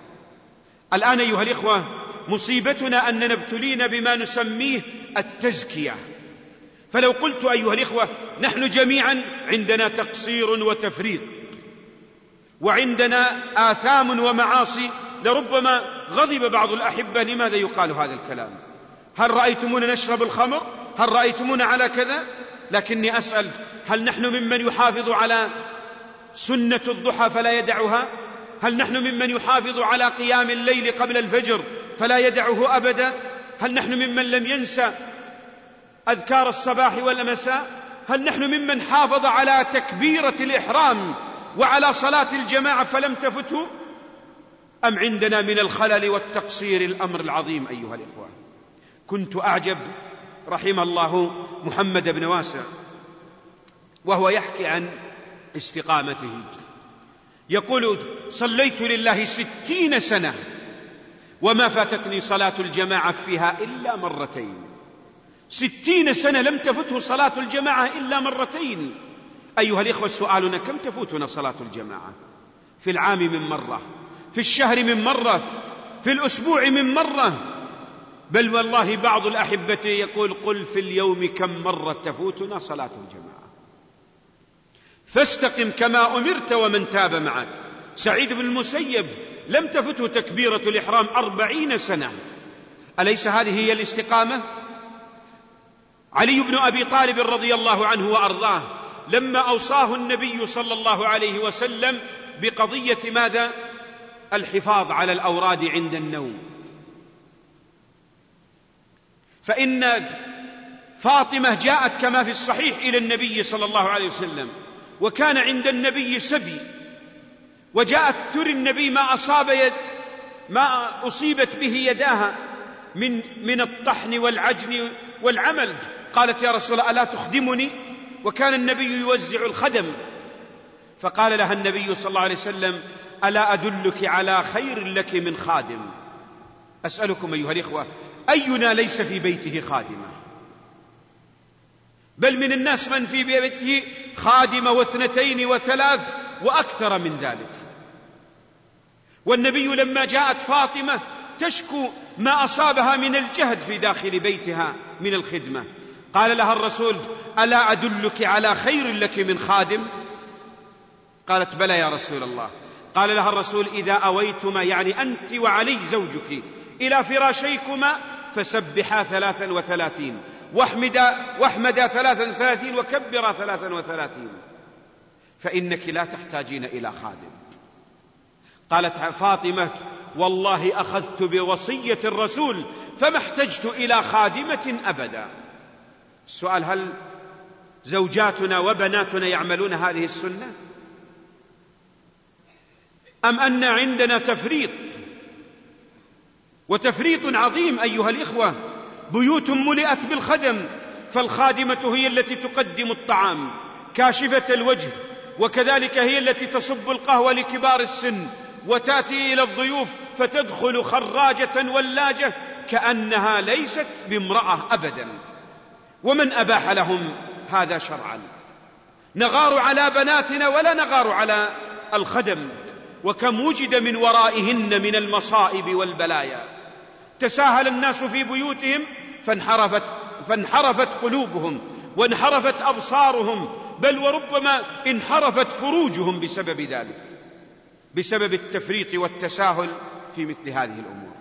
الآن أيها الإخوة مصيبتنا أننا ابتلينا بما نسميه التزكية. فلو قلت أيها الإخوة نحن جميعا عندنا تقصير وتفريط وعندنا آثام ومعاصي، لربما غضب بعض الأحبة: لماذا يقال هذا الكلام؟ هل رأيتمونا نشرب الخمر؟ هل رأيتمونا على كذا؟ لكني أسأل: هل نحن ممن يحافظ على سنة الضحى فلا يدعها؟ هل نحن ممن يحافظ على قيام الليل قبل الفجر فلا يدعه أبدا؟ هل نحن ممن لم ينسى أذكار الصباح والمساء؟ هل نحن ممن حافظ على تكبيرة الإحرام وعلى صلاة الجماعة فلم تفته؟ أم عندنا من الخلل والتقصير الأمر العظيم؟ أيها الإخوة كنت أعجب رحم الله محمد بن واسع وهو يحكي عن استقامته، يقول: صليت لله ستين سنة وما فاتتني صلاة الجماعة فيها إلا مرتين. ستين سنة لم تفته صلاة الجماعة إلا مرتين. أيها الإخوة سؤالنا: كم تفوتنا صلاة الجماعة؟ في العام من مرة، في الشهر من مرة، في الأسبوع من مرة، بل والله بعض الأحبة يقول: قل في اليوم كم مرة تفوتنا صلاة الجماعة. فاستقم كما أمرت ومن تاب معك. سعيد بن المسيب لم تفته تكبيرة الإحرام أربعين سنة. أليس هذه هي الاستقامة؟ علي بن أبي طالب رضي الله عنه وأرضاه لما أوصاه النبي صلى الله عليه وسلم بقضية ماذا؟ الحفاظ على الأوراد عند النوم، فإن فاطمة جاءت كما في الصحيح إلى النبي صلى الله عليه وسلم، وكان عند النبي سبي، وجاءت تري النبي ما أصاب يد ما أصيبت به يداها من من الطحن والعجن والعمل. قالت يا رسول الله ألا تخدمني؟ وكان النبي يوزع الخدم، فقال لها النبي صلى الله عليه وسلم ألا أدلك على خير لك من خادم؟ أسألكم أيها الإخوة، أينا ليس في بيته خادمة؟ بل من الناس من في بيته خادمة واثنتين وثلاث وأكثر من ذلك. والنبي لما جاءت فاطمة تشكو ما أصابها من الجهد في داخل بيتها من الخدمة، قال لها الرسول ألا أدلك على خير لك من خادم؟ قالت بلى يا رسول الله. قال لها الرسول إذا أويتما، يعني أنت وعلي زوجك، إلى فراشيكما فسبحا ثلاثا وثلاثين واحمدا, واحمدا ثلاثا وثلاثين وكبرا ثلاثا وثلاثين، فإنك لا تحتاجين إلى خادم. قالت فاطمة والله أخذت بوصية الرسول فما احتجت إلى خادمة أبدا. السؤال: هل زوجاتنا وبناتنا يعملون هذه السنة؟ أم أن عندنا تفريط، وتفريط عظيم أيها الإخوة؟ بيوت ملئت بالخدم، فالخادمة هي التي تقدم الطعام كاشفة الوجه، وكذلك هي التي تصب القهوة لكبار السن، وتأتي إلى الضيوف فتدخل خراجة ولاجة كأنها ليست بامرأة أبدا. ومن أباح لهم هذا شرعا؟ نغار على بناتنا ولا نغار على الخدم، وكم وجد من ورائهن من المصائب والبلايا. تساهل الناس في بيوتهم فانحرفت, فانحرفت قلوبهم وانحرفت أبصارهم، بل وربما انحرفت فروجهم بسبب ذلك، بسبب التفريط والتساهل في مثل هذه الأمور.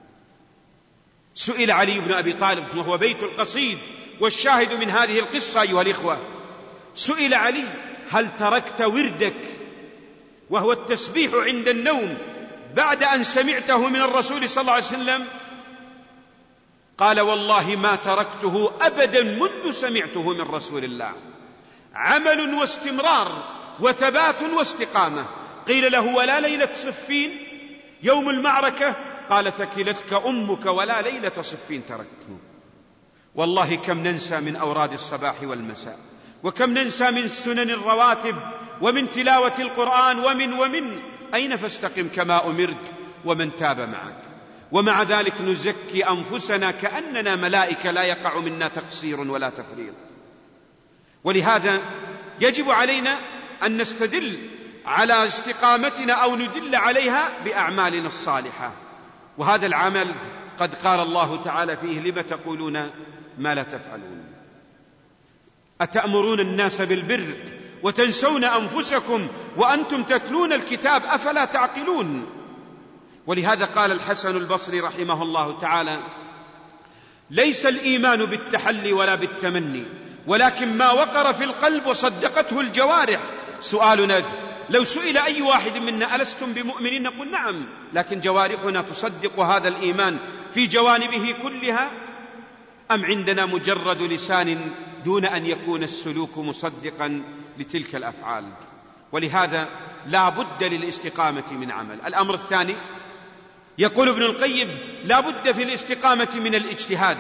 سئل علي بن أبي طالب، وهو بيت القصيد والشاهد من هذه القصة أيها الإخوة، سئل علي هل تركت وردك وهو التسبيح عند النوم بعد أن سمعته من الرسول صلى الله عليه وسلم؟ قال والله ما تركته أبدا منذ سمعته من رسول الله. عمل واستمرار وثبات واستقامة. قيل له ولا ليلة صفين يوم المعركة؟ قال ثكلتك أمك ولا ليلة صفين تركته. والله كم ننسى من أوراد الصباح والمساء، وكم ننسى من سنن الرواتب، ومن تلاوة القرآن، ومن ومن أين فاستقم كما أمرت ومن تاب معك. ومع ذلك نزكي أنفسنا كأننا ملائكة لا يقع منا تقصير ولا تفريط. ولهذا يجب علينا أن نستدل على استقامتنا أو ندل عليها بأعمالنا الصالحة. وهذا العمل قد قال الله تعالى فيه لم تقولون ما لا تفعلون أتأمرون الناس بالبر وتنسون أنفسكم وأنتم تتلون الكتاب أفلا تعقلون. ولهذا قال الحسن البصري رحمه الله تعالى ليس الإيمان بالتحلي ولا بالتمني، ولكن ما وقر في القلب وصدقته الجوارح. سؤالنا لو سئل أي واحد منا ألستم بمؤمنين نقول نعم، لكن جوارحنا تصدق هذا الإيمان في جوانبه كلها، أم عندنا مجرد لسان دون أن يكون السلوك مصدقا لتلك الأفعال؟ ولهذا لا بد للاستقامة من عمل. الأمر الثاني يقول ابن القيم لا بد في الاستقامة من الاجتهاد،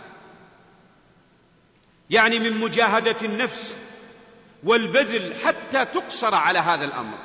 يعني من مجاهدة النفس والبذل حتى تقصر على هذا الأمر.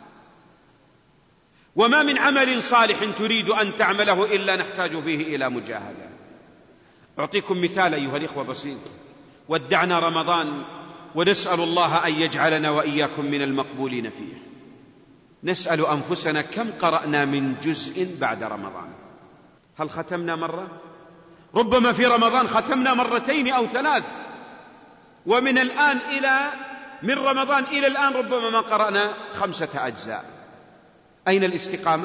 وما من عمل صالح تريد أن تعمله إلا نحتاج فيه إلى مجاهدة. أعطيكم مثال أيها الإخوة بسيط. ودعنا رمضان ونسأل الله أن يجعلنا وإياكم من المقبولين فيه. نسأل أنفسنا كم قرأنا من جزء بعد رمضان؟ هل ختمنا مرة؟ ربما في رمضان ختمنا مرتين أو ثلاث، ومن الآن إلى من رمضان إلى الآن ربما ما قرأنا خمسة أجزاء. أين الاستقامة؟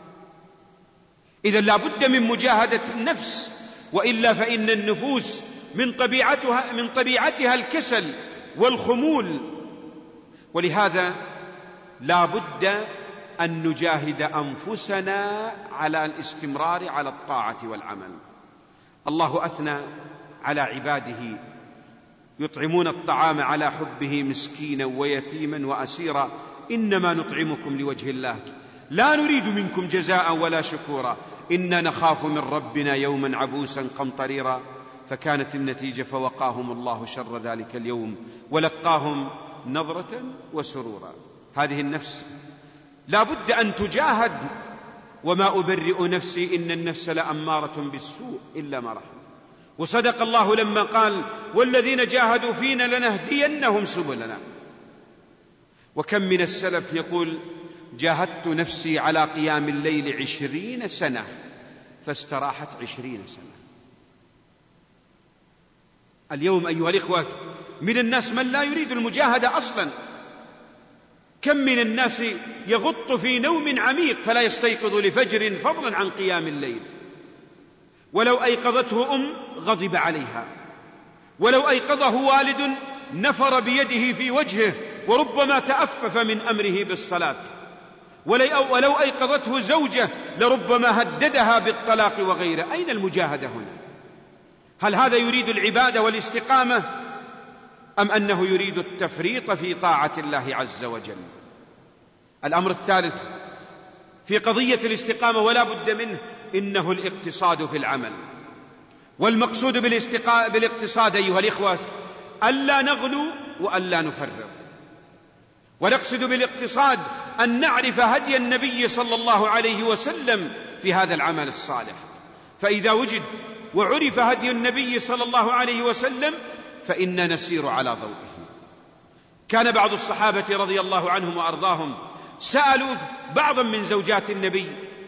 إذا لا بد من مجاهدة النفس، وإلا فإن النفوس من طبيعتها, من طبيعتها الكسل والخمول. ولهذا لا بد أن نجاهد أنفسنا على الاستمرار على الطاعة والعمل. الله أثنى على عباده يطعمون الطعام على حبه مسكينا ويتيما وأسيرا إنما نطعمكم لوجه الله لا نريد منكم جزاء ولا شكورا إنا نخاف من ربنا يوما عبوسا قمطريرا فكانت النتيجة فوقاهم الله شر ذلك اليوم ولقاهم نظرة وسرورا. هذه النفس لا بد أن تجاهد. وما أبرئ نفسي إن النفس لأمارة بالسوء إلا ما رحم. وصدق الله لما قال والذين جاهدوا فينا لنهدينهم سبلنا. وكم من السلف يقول جاهدت نفسي على قيام الليل عشرين سنة فاستراحت عشرين سنة. اليوم أيها الإخوة من الناس من لا يريد المجاهدة أصلا. كم من الناس يغط في نوم عميق فلا يستيقظ لفجر فضلا عن قيام الليل. ولو أيقظته أم غضب عليها، ولو أيقظه والد نفر بيده في وجهه وربما تأفف من أمره بالصلاة، ولو أيقظته زوجة لربما هددها بالطلاق وغيره. أين المجاهدة هنا؟ هل هذا يريد العبادة والاستقامة أم أنه يريد التفريط في طاعة الله عز وجل؟ الأمر الثالث في قضية الاستقامة ولا بد منه إنه الاقتصاد في العمل. والمقصود بالاقتصاد أيها الإخوة ألا نغلو وألا نفرط. ونقصد بالاقتصاد أن نعرف هدي النبي صلى الله عليه وسلم في هذا العمل الصالح. فإذا وجد وعرف هدي النبي صلى الله عليه وسلم فإننا نسير على ضوئه. كان بعض الصحابة رضي الله عنهم وأرضاهم سألوا بعضا من زوجات النبي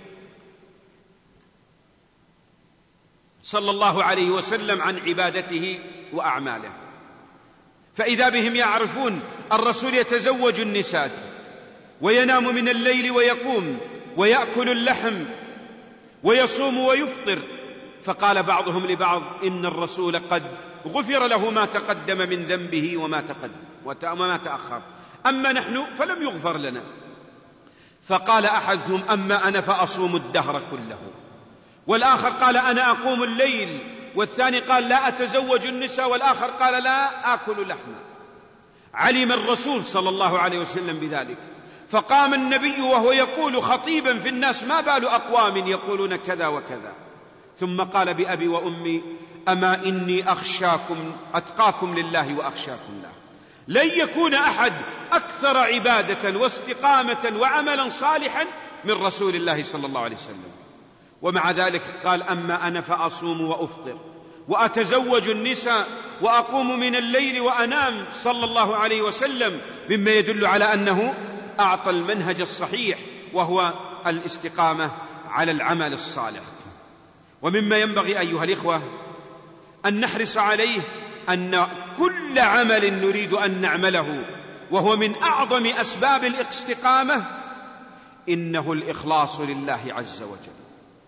صلى الله عليه وسلم عن عبادته وأعماله، فإذا بهم يعرفون الرسول يتزوج النساء وينام من الليل ويقوم ويأكل اللحم ويصوم ويفطر. فقال بعضهم لبعض إن الرسول قد غفر له ما تقدم من ذنبه وما تقدم وما تأخر، أما نحن فلم يغفر لنا. فقال أحدهم أما أنا فأصوم الدهر كله، والآخر قال أنا أقوم الليل، والثاني قال لا أتزوج النساء، والآخر قال لا آكل لحما. علم الرسول صلى الله عليه وسلم بذلك، فقام النبي وهو يقول خطيبا في الناس ما بال أقوام يقولون كذا وكذا، ثم قال بأبي وأمي أما إني أخشاكم أتقاكم لله وأخشاكم له. لن يكون أحد أكثر عبادة واستقامة وعملا صالحا من رسول الله صلى الله عليه وسلم. ومع ذلك قال أما أنا فأصوم وأفطر وأتزوج النساء وأقوم من الليل وأنام صلى الله عليه وسلم، مما يدل على أنه أعطى المنهج الصحيح وهو الاستقامة على العمل الصالح. ومما ينبغي أيها الإخوة أن نحرص عليه أن كل عمل نريد أن نعمله وهو من أعظم أسباب الاستقامة إنه الإخلاص لله عز وجل.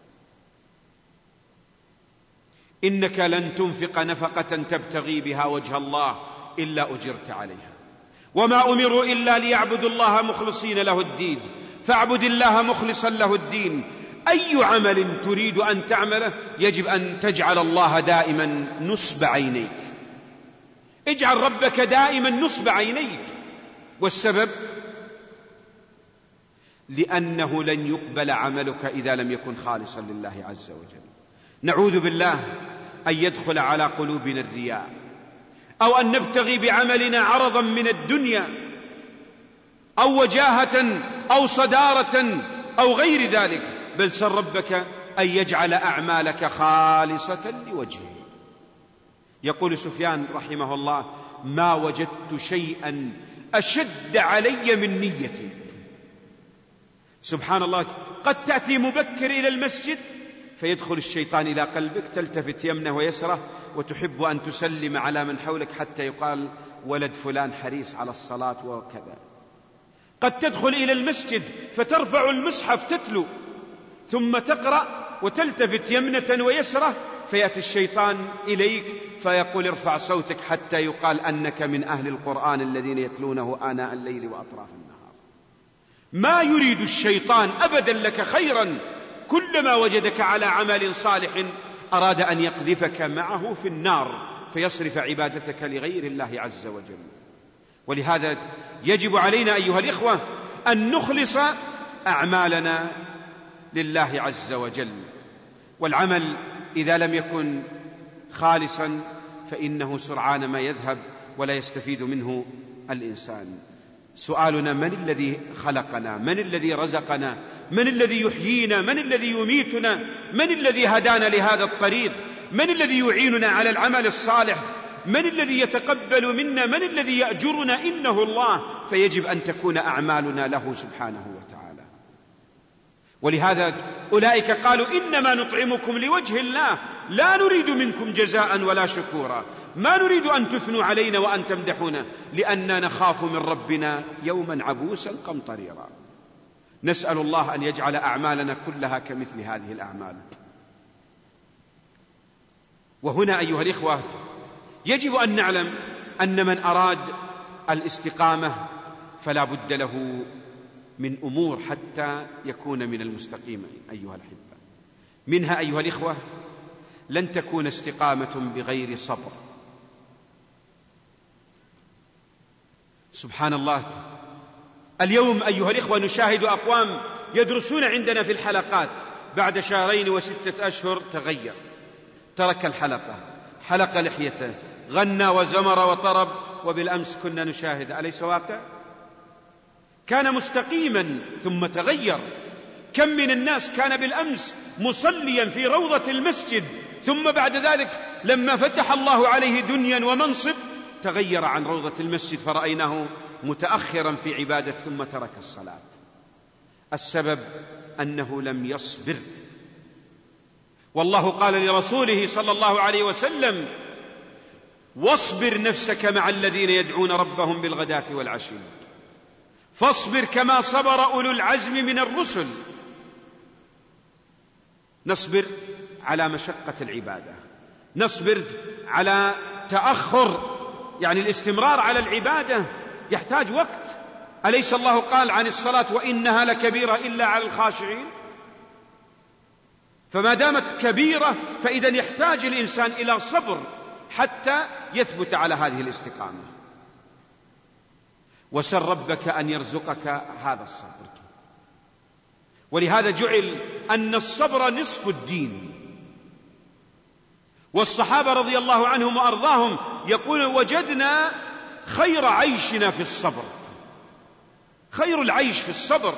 إنك لن تنفق نفقة تبتغي بها وجه الله إلا أجرت عليها، وما أمروا إلا ليعبدوا الله مخلصين له الدين فاعبد الله مخلصا له الدين. أي عمل تريد أن تعمله يجب أن تجعل الله دائما نصب عينيك، اجعل ربك دائما نصب عينيك. والسبب لأنه لن يقبل عملك إذا لم يكن خالصا لله عز وجل. نعوذ بالله أن يدخل على قلوبنا الرياء، أو أن نبتغي بعملنا عرضا من الدنيا أو وجاهة أو صدارة أو غير ذلك، بل سل ربك أن يجعل أعمالك خالصة لوجهه. يقول سفيان رحمه الله ما وجدت شيئا أشد علي من نيتي. سبحان الله، قد تأتي مبكر إلى المسجد فيدخل الشيطان إلى قلبك، تلتفت يمنه ويسره وتحب أن تسلم على من حولك حتى يقال ولد فلان حريص على الصلاة وكذا. قد تدخل إلى المسجد فترفع المصحف تتلو ثم تقرأ وتلتفت يمنة ويسره فيأتي الشيطان إليك فيقول ارفع صوتك حتى يقال أنك من أهل القرآن الذين يتلونه آناء الليل وأطراف النهار. ما يريد الشيطان أبدا لك خيرا، كلما وجدك على عمل صالح أراد أن يقذفك معه في النار فيصرف عبادتك لغير الله عز وجل. ولهذا يجب علينا أيها الإخوة أن نخلص أعمالنا لله عز وجل، والعمل إذا لم يكن خالصا فإنه سرعان ما يذهب ولا يستفيد منه الإنسان. سؤالنا: من الذي خلقنا؟ من الذي رزقنا؟ من الذي يحيينا؟ من الذي يميتنا؟ من الذي هدانا لهذا الطريق؟ من الذي يعيننا على العمل الصالح؟ من الذي يتقبل منا؟ من الذي يأجرنا؟ إنه الله. فيجب أن تكون أعمالنا له سبحانه وتعالى. ولهذا أولئك قالوا إنما نطعمكم لوجه الله لا نريد منكم جزاء ولا شكورا، ما نريد أن تثنوا علينا وأن تمدحونا لأننا نخاف من ربنا يوما عبوسا قمطريرا. نسأل الله أن يجعل أعمالنا كلها كمثل هذه الأعمال. وهنا أيها الإخوة يجب أن نعلم أن من أراد الاستقامة فلا بد له من أمور حتى يكون من المستقيم أيها الأحبة. منها أيها الإخوة لن تكون استقامة بغير صبر. سبحان الله، اليوم أيها الإخوة نشاهد أقوام يدرسون عندنا في الحلقات بعد شهرين وستة أشهر تغير، ترك الحلقة، حلق لحيته، غنى وزمر وطرب، وبالأمس كنا نشاهد، أليس واقع؟ كان مستقيما ثم تغير. كم من الناس كان بالأمس مصليا في روضة المسجد ثم بعد ذلك لما فتح الله عليه دنيا ومنصب تغير عن روضة المسجد فرأيناه متأخرا في عبادة ثم ترك الصلاة. السبب أنه لم يصبر. والله قال لرسوله صلى الله عليه وسلم: واصبر نفسك مع الذين يدعون ربهم بالغداة والعشي، فاصبر كما صبر أولو العزم من الرسل. نصبر على مشقة العبادة، نصبر على تأخر، يعني الاستمرار على العبادة يحتاج وقت. أليس الله قال عن الصلاة: وإنها لكبيرة إلا على الخاشعين؟ فما دامت كبيرة فإذا يحتاج الإنسان إلى صبر حتى يثبت على هذه الاستقامة. وسل ربك أن يرزقك هذا الصبر. ولهذا جعل أن الصبر نصف الدين. والصحابة رضي الله عنهم وأرضاهم يقول: وجدنا خير عيشنا في الصبر. خير العيش في الصبر.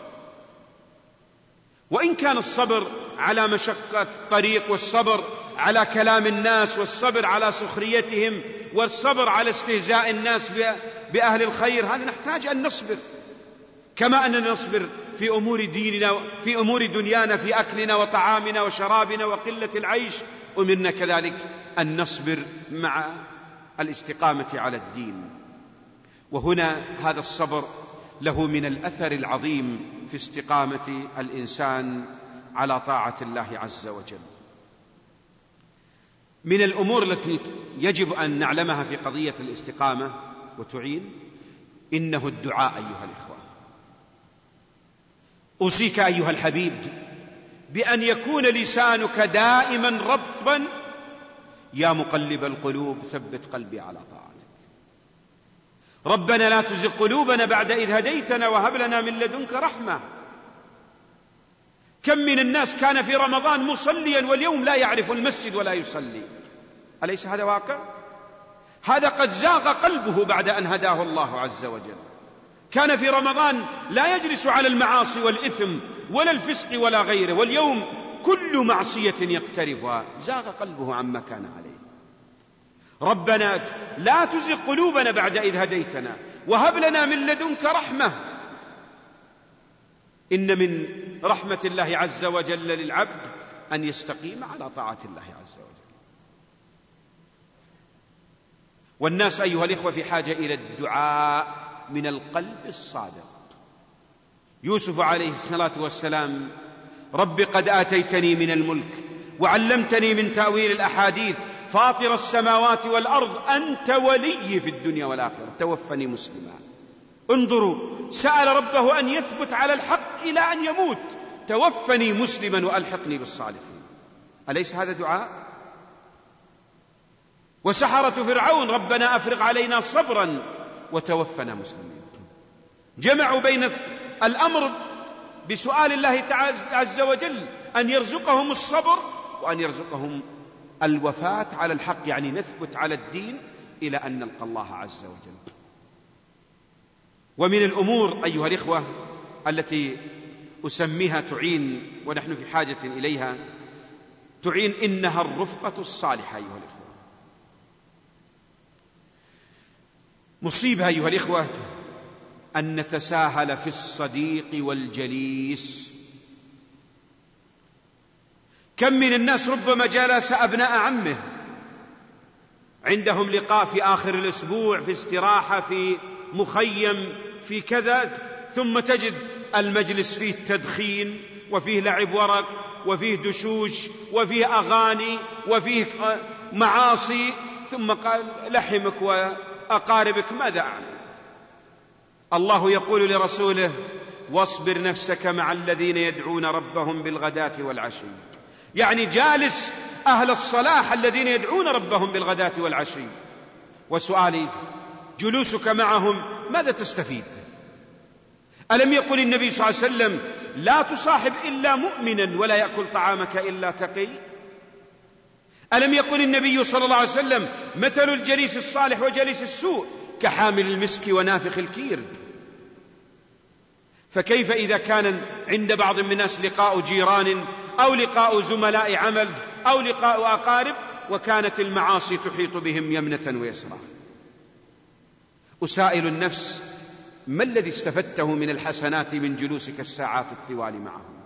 وإن كان الصبر على مشقة الطريق، والصبر على كلام الناس، والصبر على سخريتهم، والصبر على استهزاء الناس بأهل الخير، هذا نحتاج أن نصبر. كما أننا نصبر في أمور ديننا، في أمور دنيانا، في أكلنا وطعامنا وشرابنا وقلة العيش، أمرنا كذلك أن نصبر مع الاستقامة على الدين. وهنا هذا الصبر له من الأثر العظيم في استقامة الإنسان على طاعة الله عز وجل. من الأمور التي يجب أن نعلمها في قضية الاستقامة وتعين إنه الدعاء أيها الإخوة. أوصيك أيها الحبيب بأن يكون لسانك دائما رطبا: يا مقلب القلوب ثبت قلبي على طاعتك. ربنا لا تزغ قلوبنا بعد إذ هديتنا وهب لنا من لدنك رحمة. كم من الناس كان في رمضان مصليا واليوم لا يعرف المسجد ولا يصلي. أليس هذا واقع؟ هذا قد زاغ قلبه بعد أن هداه الله عز وجل. كان في رمضان لا يجلس على المعاصي والإثم ولا الفسق ولا غيره، واليوم كل معصية يقترفها زاغ قلبه عما كان عليه. ربنا لا تزغ قلوبنا بعد إذ هديتنا وهب لنا من لدنك رحمة. إن من رحمة الله عز وجل للعبد أن يستقيم على طاعة الله عز وجل. والناس أيها الإخوة في حاجة إلى الدعاء من القلب الصادق. يوسف عليه الصلاة والسلام: رب قد آتيتني من الملك وعلمتني من تأويل الأحاديث فاطر السماوات والأرض أنت ولي في الدنيا والآخرة توفني مسلما. انظروا، سأل ربه أن يثبت على الحق إلى أن يموت، توفني مسلما وألحقني بالصالحين. أليس هذا دعاء؟ وسحرة فرعون ربنا أفرغ علينا صبرا وتوفنا مسلمين. جمعوا بين الأمر بسؤال الله تعالى عز وجل أن يرزقهم الصبر وأن يرزقهم الوفاة على الحق، يعني نثبت على الدين إلى أن نلقى الله عز وجل. ومن الأمور أيها الإخوة التي أسميها تعين ونحن في حاجة إليها، تعين إنها الرفقة الصالحة. أيها الإخوة، مصيبة أيها الإخوة أن نتساهل في الصديق والجليس. كم من الناس ربما جالس أبناء عمه، عندهم لقاء في آخر الأسبوع، في استراحة، في مخيم، في كذا، ثم تجد المجلس فيه تدخين وفيه لعب ورق وفيه دشوش وفيه أغاني وفيه معاصي، ثم قال لحمك وأقاربك ماذا أعمل؟ الله يقول لرسوله واصبر نفسك مع الذين يدعون ربهم بالغداة والعشي، يعني جالس أهل الصلاح الذين يدعون ربهم بالغداة والعشي. وسؤالي، جلوسك معهم ماذا تستفيد؟ ألم يقل النبي صلى الله عليه وسلم لا تصاحب إلا مؤمنا ولا يأكل طعامك إلا تقي؟ ألم يقل النبي صلى الله عليه وسلم مثل الجليس الصالح وجليس السوء كحامل المسك ونافخ الكير؟ فكيف إذا كان عند بعض من الناس لقاء جيران أو لقاء زملاء عمل أو لقاء أقارب وكانت المعاصي تحيط بهم يمنة ويسرى؟ أسائل النفس ما الذي استفدته من الحسنات من جلوسك الساعات الطوال معهم؟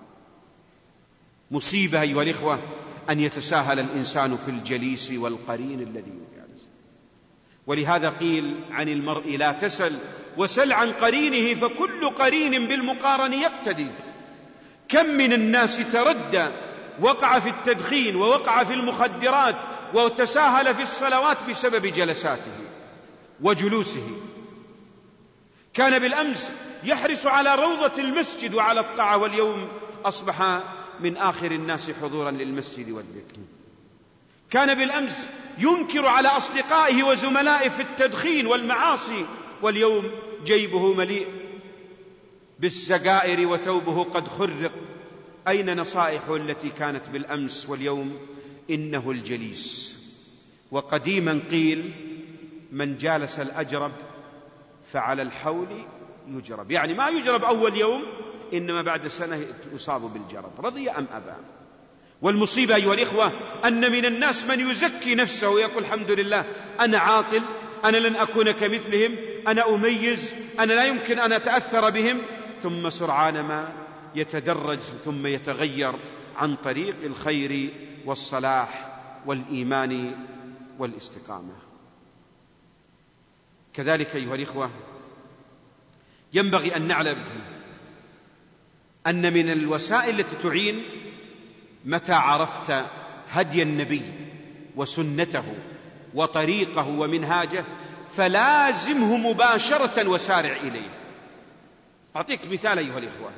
مصيبة أيها الإخوة أن يتساهل الإنسان في الجليس والقرين الذي يجالس. ولهذا قيل عن المرء لا تسل وسل عن قرينه فكل قرين بالمقارن يقتدي. كم من الناس تردى، وقع في التدخين ووقع في المخدرات وتساهل في الصلوات بسبب جلساته وجلوسه. كان بالأمس يحرص على روضة المسجد وعلى الطاعة، واليوم أصبح من آخر الناس حضورا للمسجد والذكر. كان بالأمس ينكر على أصدقائه وزملائه في التدخين والمعاصي، واليوم جيبه مليء بالسجائر وثوبه قد خرق. أين نصائحه التي كانت بالأمس واليوم؟ إنه الجليس. وقديما قيل من جالس الأجرب فعلى الحول يجرب، يعني ما يجرب أول يوم إنما بعد سنة يصاب بالجرب، رضي أم أبى. والمصيبة أيها الإخوة أن من الناس من يزكي نفسه ويقول الحمد لله أنا عاقل، أنا لن أكون كمثلهم، أنا أميز، أنا لا يمكن أن أتأثر بهم، ثم سرعان ما يتدرج ثم يتغير عن طريق الخير والصلاح والإيمان والاستقامة. كذلك أيها الإخوة ينبغي أن نعلم أن من الوسائل التي تعين متى عرفت هدي النبي وسنته وطريقه ومنهاجه فلازمه مباشرة وسارع إليه. أعطيك مثال أيها الإخوة.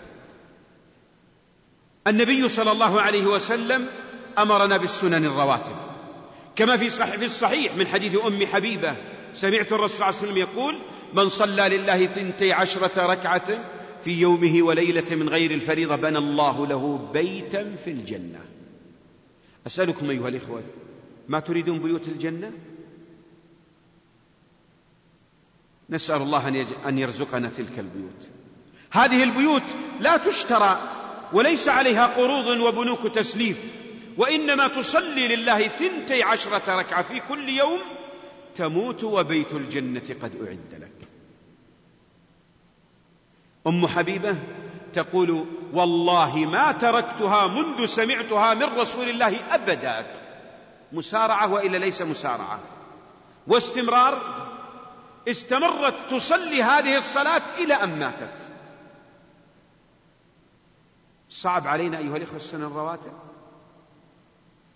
النبي صلى الله عليه وسلم أمرنا بالسنن الرواتب كما في صحيح في الصحيح من حديث أم حبيبة سمعت الرسول صلى الله عليه وسلم يقول من صلى لله ثنتي عشرة ركعة في يومه وليلة من غير الفريضة بنى الله له بيتا في الجنة. أسألكم أيها الإخوة ما تريدون بيوت الجنة؟ نسأل الله أن يرزقنا تلك البيوت. هذه البيوت لا تشترى وليس عليها قروض وبنوك تسليف، وإنما تصلي لله ثنتي عشرة ركعة في كل يوم تموت وبيت الجنة قد أعد لك. أم حبيبة تقول والله ما تركتها منذ سمعتها من رسول الله أبدا. مسارعة وإلا ليس مسارعة واستمرار. استمرت تصلي هذه الصلاة إلى أن ماتت. صعب علينا أيها الإخوة السنن الرواتب.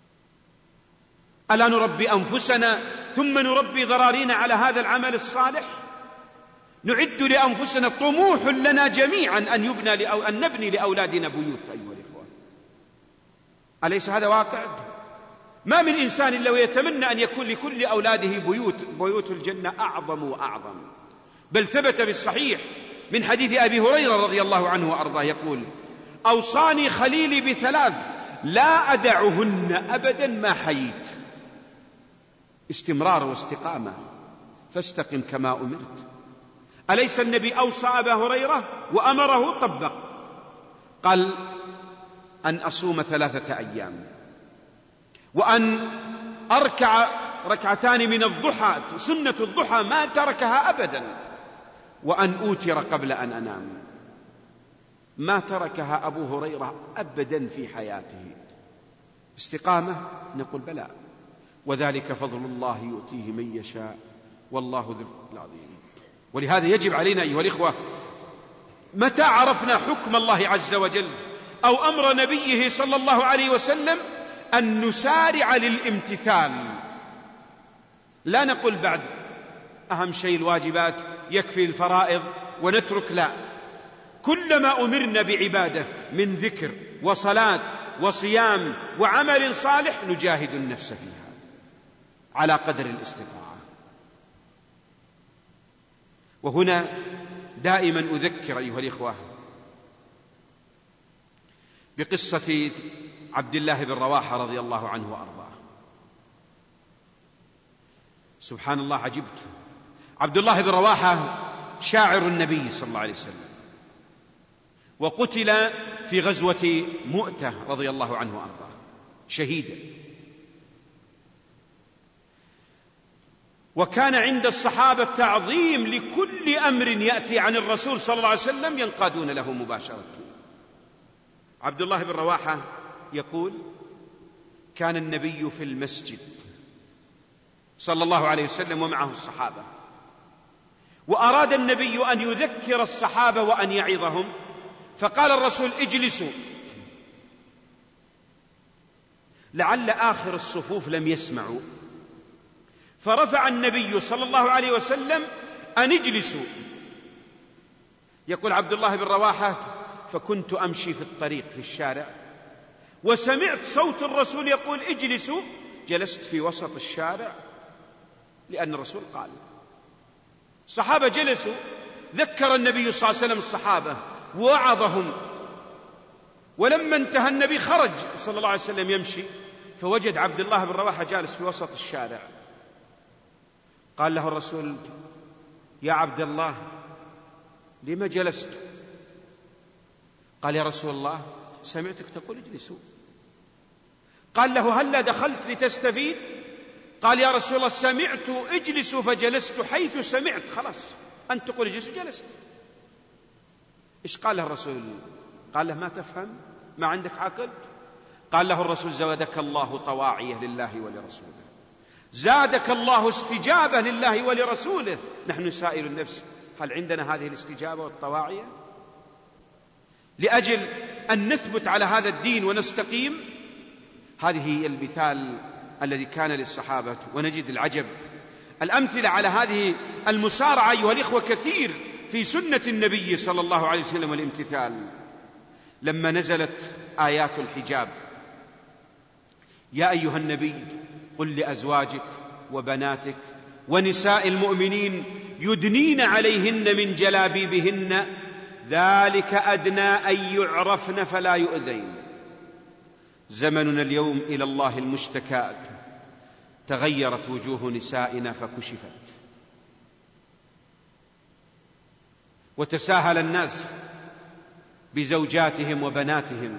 ألا نربي أنفسنا ثم نربي ضرارينا على هذا العمل الصالح؟ نعد لأنفسنا، طموح لنا جميعا أن يبنى لأو أن نبني لأولادنا بيوت أيها الإخوة، أليس هذا واقع؟ ما من إنسان إلا ويتمنى أن يكون لكل أولاده بيوت، بيوت الجنة أعظم وأعظم. بل ثبت بالصحيح من حديث أبي هريرة رضي الله عنه وأرضاه يقول: أوصاني خليلي بثلاث لا أدعهن أبدا ما حييت: استمرار واستقامة، فاستقم كما أمرت. أليس النبي أوصى أبا هريرة وأمره طبق؟ قال: أن أصوم ثلاثة أيام، وأن أركع ركعتان من الضحى، سنة الضحى ما تركها أبدا، وأن أوتر قبل أن أنام. ما تركها أبو هريرة أبدا في حياته. استقامة؟ نقول بلى، وذلك فضل الله يؤتيه من يشاء والله ذو الفضل العظيم. ولهذا يجب علينا أيها الإخوة، متى عرفنا حكم الله عز وجل أو أمر نبيه صلى الله عليه وسلم أن نسارع للامتثال. لا نقول بعد أهم شيء الواجبات، يكفي الفرائض ونترك، لا، كلما أمرنا بعبادة من ذكر وصلاة وصيام وعمل صالح نجاهد النفس فيها على قدر الاستطاعة. وهنا دائما أذكر أيها الإخوة بقصة عبد الله بن رواحة رضي الله عنه وأرضاه. سبحان الله، عجبت. عبد الله بن رواحة شاعر النبي صلى الله عليه وسلم، وقتل في غزوة مؤتة رضي الله عنه وأرضاه شهيدا. وكان عند الصحابة تعظيم لكل أمر يأتي عن الرسول صلى الله عليه وسلم ينقادون له مباشرة. عبد الله بن رواحة يقول: كان النبي في المسجد صلى الله عليه وسلم ومعه الصحابة، وأراد النبي أن يذكر الصحابة وأن يعظهم، فقال الرسول: اجلسوا، لعل آخر الصفوف لم يسمعوا، فرفع النبي صلى الله عليه وسلم أن اجلسوا. يقول عبد الله بن رواحة: فكنت أمشي في الطريق في الشارع وسمعت صوت الرسول يقول: اجلسوا، جلست في وسط الشارع لأن الرسول قال. الصحابة جلسوا، ذكر النبي صلى الله عليه وسلم الصحابة ووعظهم، ولما انتهى النبي خرج صلى الله عليه وسلم يمشي، فوجد عبد الله بن رواحة جالس في وسط الشارع. قال له الرسول: يا عبد الله، لما جلست؟ قال: يا رسول الله، سمعتك تقول اجلسوا. قال له: هلا دخلت لتستفيد؟ قال: يا رسول الله، سمعت اجلسوا فجلست حيث سمعت، خلاص أنت تقول اجلسوا جلست. إيش قال له الرسول؟ قال له: ما تفهم؟ ما عندك عقل؟ قال له الرسول: زادك الله طواعية لله ولرسوله، زادك الله استجابة لله ولرسوله. نحن نسائل النفس: هل عندنا هذه الاستجابة والطواعية لأجل أن نثبت على هذا الدين ونستقيم؟ هذه هي المثال الذي كان للصحابة. ونجد العجب، الأمثلة على هذه المسارعة أيها الإخوة كثير في سنة النبي صلى الله عليه وسلم والامتثال. لما نزلت آيات الحجاب: يا أيها النبي قل لأزواجك وبناتك ونساء المؤمنين يدنين عليهن من جلابيبهن ذلك أدنى أن يعرفن فلا يؤذين. زمننا اليوم إلى الله المشتكى، تغيرت وجوه نسائنا فكشفت، وتساهل الناس بزوجاتهم وبناتهم.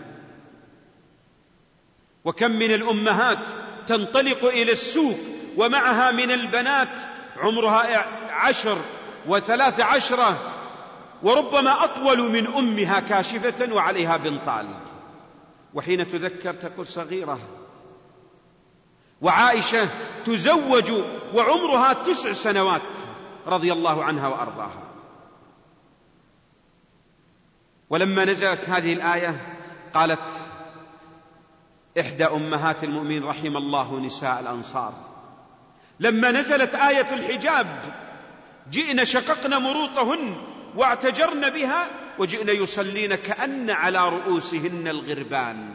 وكم من الأمهات تنطلق إلى السوق ومعها من البنات عمرها عشر وثلاث عشرة، وربما أطول من أمها كاشفة وعليها بنطال، وحين تذكر تقول صغيرة. وعائشة تزوج وعمرها تسع سنوات رضي الله عنها وأرضاها. ولما نزلت هذه الآية قالت إحدى أمهات المؤمنين رحم الله نساء الأنصار لما نزلت آية الحجاب جئن شققن مروطهن واعتجرن بها وجئن يصلين كأن على رؤوسهن الغربان.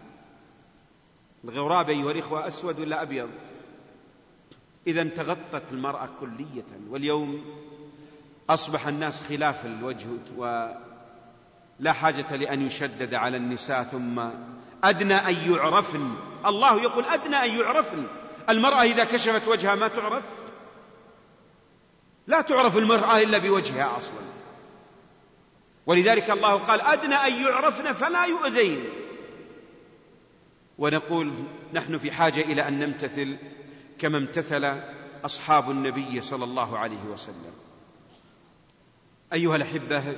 الغراب أيها الإخوة أسود ولا أبيض؟ إذا تغطت المرأة كلية. واليوم أصبح الناس خلاف الوجه ولا حاجة لأن يشدد على النساء، ثم أدنى أن يعرفن. الله يقول أدنى أن يعرفن. المرأة إذا كشفت وجهها ما تعرف، لا تعرف المرأة إلا بوجهها أصلا، ولذلك الله قال أدنى أن يعرفن فلا يؤذين. ونقول نحن في حاجة إلى أن نمتثل كما امتثل أصحاب النبي صلى الله عليه وسلم. أيها الأحبة،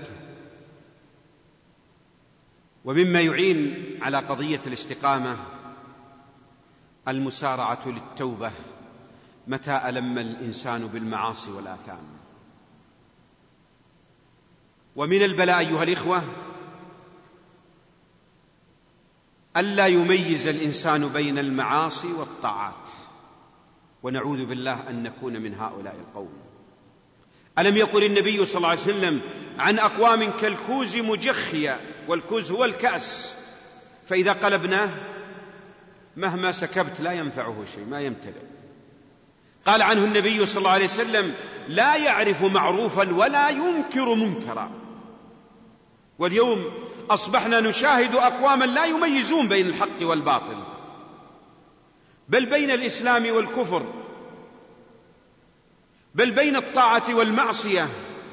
ومما يعين على قضية الاستقامة المسارعة للتوبة متى ألم الإنسان بالمعاصي والآثام. ومن البلاء أيها الإخوة ألا يميز الإنسان بين المعاصي والطاعات، ونعوذ بالله أن نكون من هؤلاء القوم. ألم يقل النبي صلى الله عليه وسلم عن أقوام كالكوز مجخية، والكوز هو الكأس، فإذا قلبناه مهما سكبت لا ينفعه شيء، ما يمتلئ. قال عنه النبي صلى الله عليه وسلم لا يعرف معروفا ولا ينكر منكرا. واليوم أصبحنا نشاهد أقواما لا يميزون بين الحق والباطل، بل بين الإسلام والكفر، بل بين الطاعة والمعصية.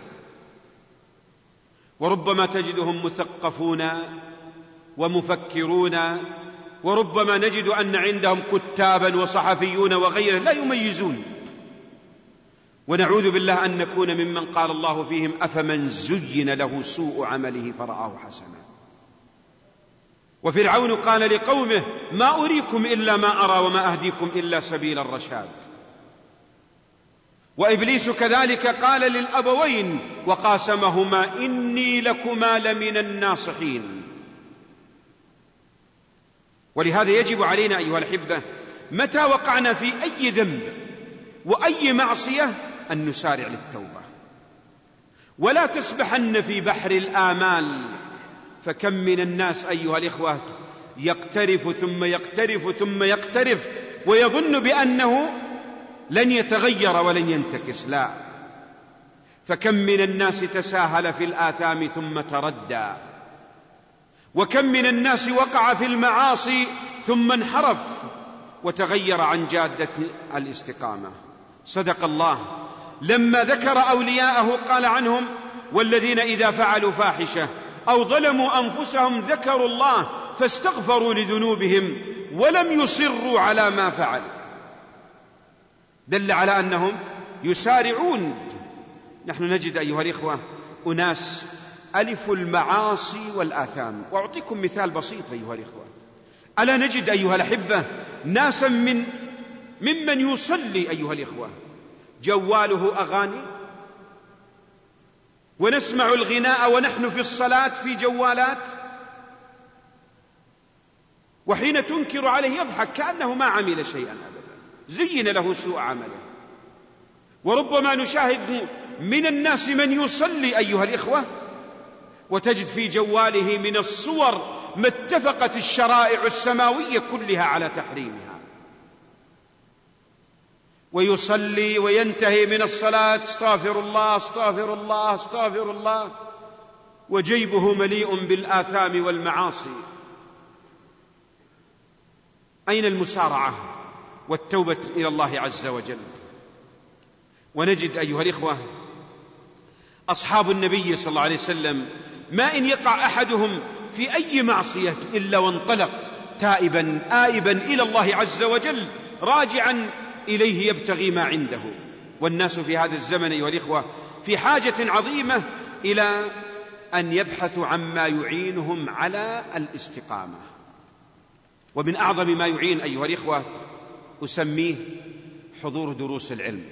وربما تجدهم مثقفون ومفكرون، وربما نجد أن عندهم كتابا وصحفيون وغيره لا يميزون. ونعوذ بالله أن نكون ممن قال الله فيهم أفمن زين له سوء عمله فرآه حسنا. وفرعون قال لقومه ما أريكم إلا ما أرى وما أهديكم إلا سبيل الرشاد. وإبليس كذلك قال للأبوين وقاسمهما إني لكما لمن الناصحين. ولهذا يجب علينا أيها الأحبة متى وقعنا في أي ذنب وأي معصية أن نسارع للتوبة، ولا تسبحن في بحر الآمال. فكم من الناس أيها الإخوة يقترف ثم يقترف ثم يقترف ويظن بأنه لن يتغير ولن ينتكس. لا، فكم من الناس تساهل في الآثام ثم تردى، وكم من الناس وقع في المعاصي ثم انحرف وتغير عن جادة الاستقامة. صدق الله لما ذكر أولياءه قال عنهم والذين إذا فعلوا فاحشة أو ظلموا أنفسهم ذكروا الله فاستغفروا لذنوبهم ولم يصروا على ما فعل. دل على أنهم يسارعون. نحن نجد أيها الإخوة أناس ألفوا المعاصي والآثام. وأعطيكم مثال بسيط أيها الإخوة، ألا نجد أيها الأحبة ناسا من ممن يصلي أيها الإخوة جواله أغاني، ونسمع الغناء ونحن في الصلاة في جوالات، وحين تنكر عليه يضحك كأنه ما عمل شيئا أبدا، زين له سوء عمله. وربما نشاهد من الناس من يصلي أيها الإخوة وتجد في جواله من الصور ما اتفقت الشرائع السماوية كلها على تحريمها، ويصلي وينتهي من الصلاة استغفر الله استغفر الله استغفر الله، وجيبه مليء بالآثام والمعاصي. أين المسارعة والتوبة إلى الله عز وجل؟ ونجد أيها الإخوة أصحاب النبي صلى الله عليه وسلم ما إن يقع أحدهم في أي معصية إلا وانطلق تائبا آئبا إلى الله عز وجل راجعا إليه يبتغي ما عنده. والناس في هذا الزمن أيها الإخوة في حاجة عظيمة إلى أن يبحثوا عما يعينهم على الاستقامة. ومن أعظم ما يعين أيها الإخوة أسميه حضور دروس العلم.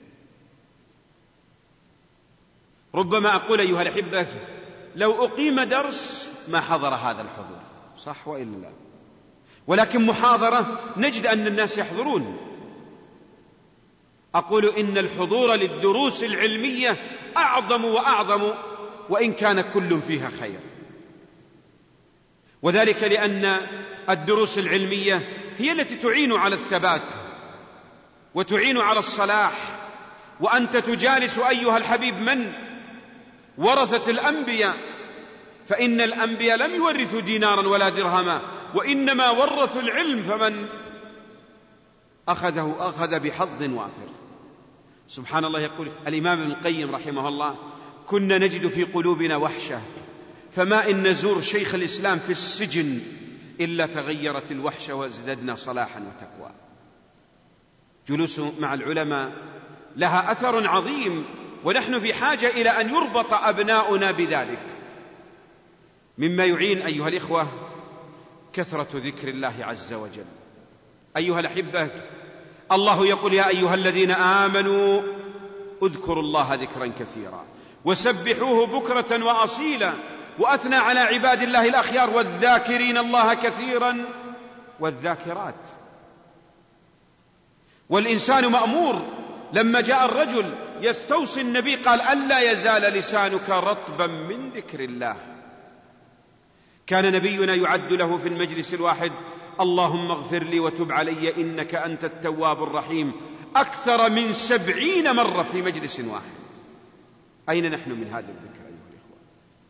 ربما أقول أيها الأحبة لو أقيم درس ما حضر هذا الحضور، صح وإلا لا؟ ولكن محاضرة نجد أن الناس يحضرون. أقول إن الحضور للدروس العلمية أعظم وأعظم، وإن كان كل فيها خير، وذلك لأن الدروس العلمية هي التي تعين على الثبات وتعين على الصلاح. وأنت تجالس أيها الحبيب من ورثة الأنبياء، فإن الأنبياء لم يورثوا دينارا ولا درهما، وإنما ورثوا العلم، فمن أخذه أخذ بحظ وافر. سبحان الله. يقول الإمام ابن القيم رحمه الله: كنا نجد في قلوبنا وحشة، فما إن نزور شيخ الإسلام في السجن إلا تغيرت الوحشة وازددنا صلاحا وتقوى. جلوس مع العلماء لها أثر عظيم، ونحن في حاجة إلى أن يربط أبناؤنا بذلك. مما يعين أيها الإخوة كثرة ذكر الله عز وجل. أيها الأحبة، الله يقول: يا أيها الذين آمنوا اذكروا الله ذكرا كثيرا وسبحوه بكرة وأصيلا، وأثنى على عباد الله الأخيار: والذاكرين الله كثيرا والذاكرات. والإنسان مأمور. لما جاء الرجل يستوصي النبي قال: ألا يزال لسانك رطبا من ذكر الله. كان نبينا يعد له في المجلس الواحد: اللهم اغفر لي وتب علي إنك أنت التواب الرحيم، أكثر من سبعين مرة في مجلس واحد. أين نحن من هذا الذكر أيها الإخوة؟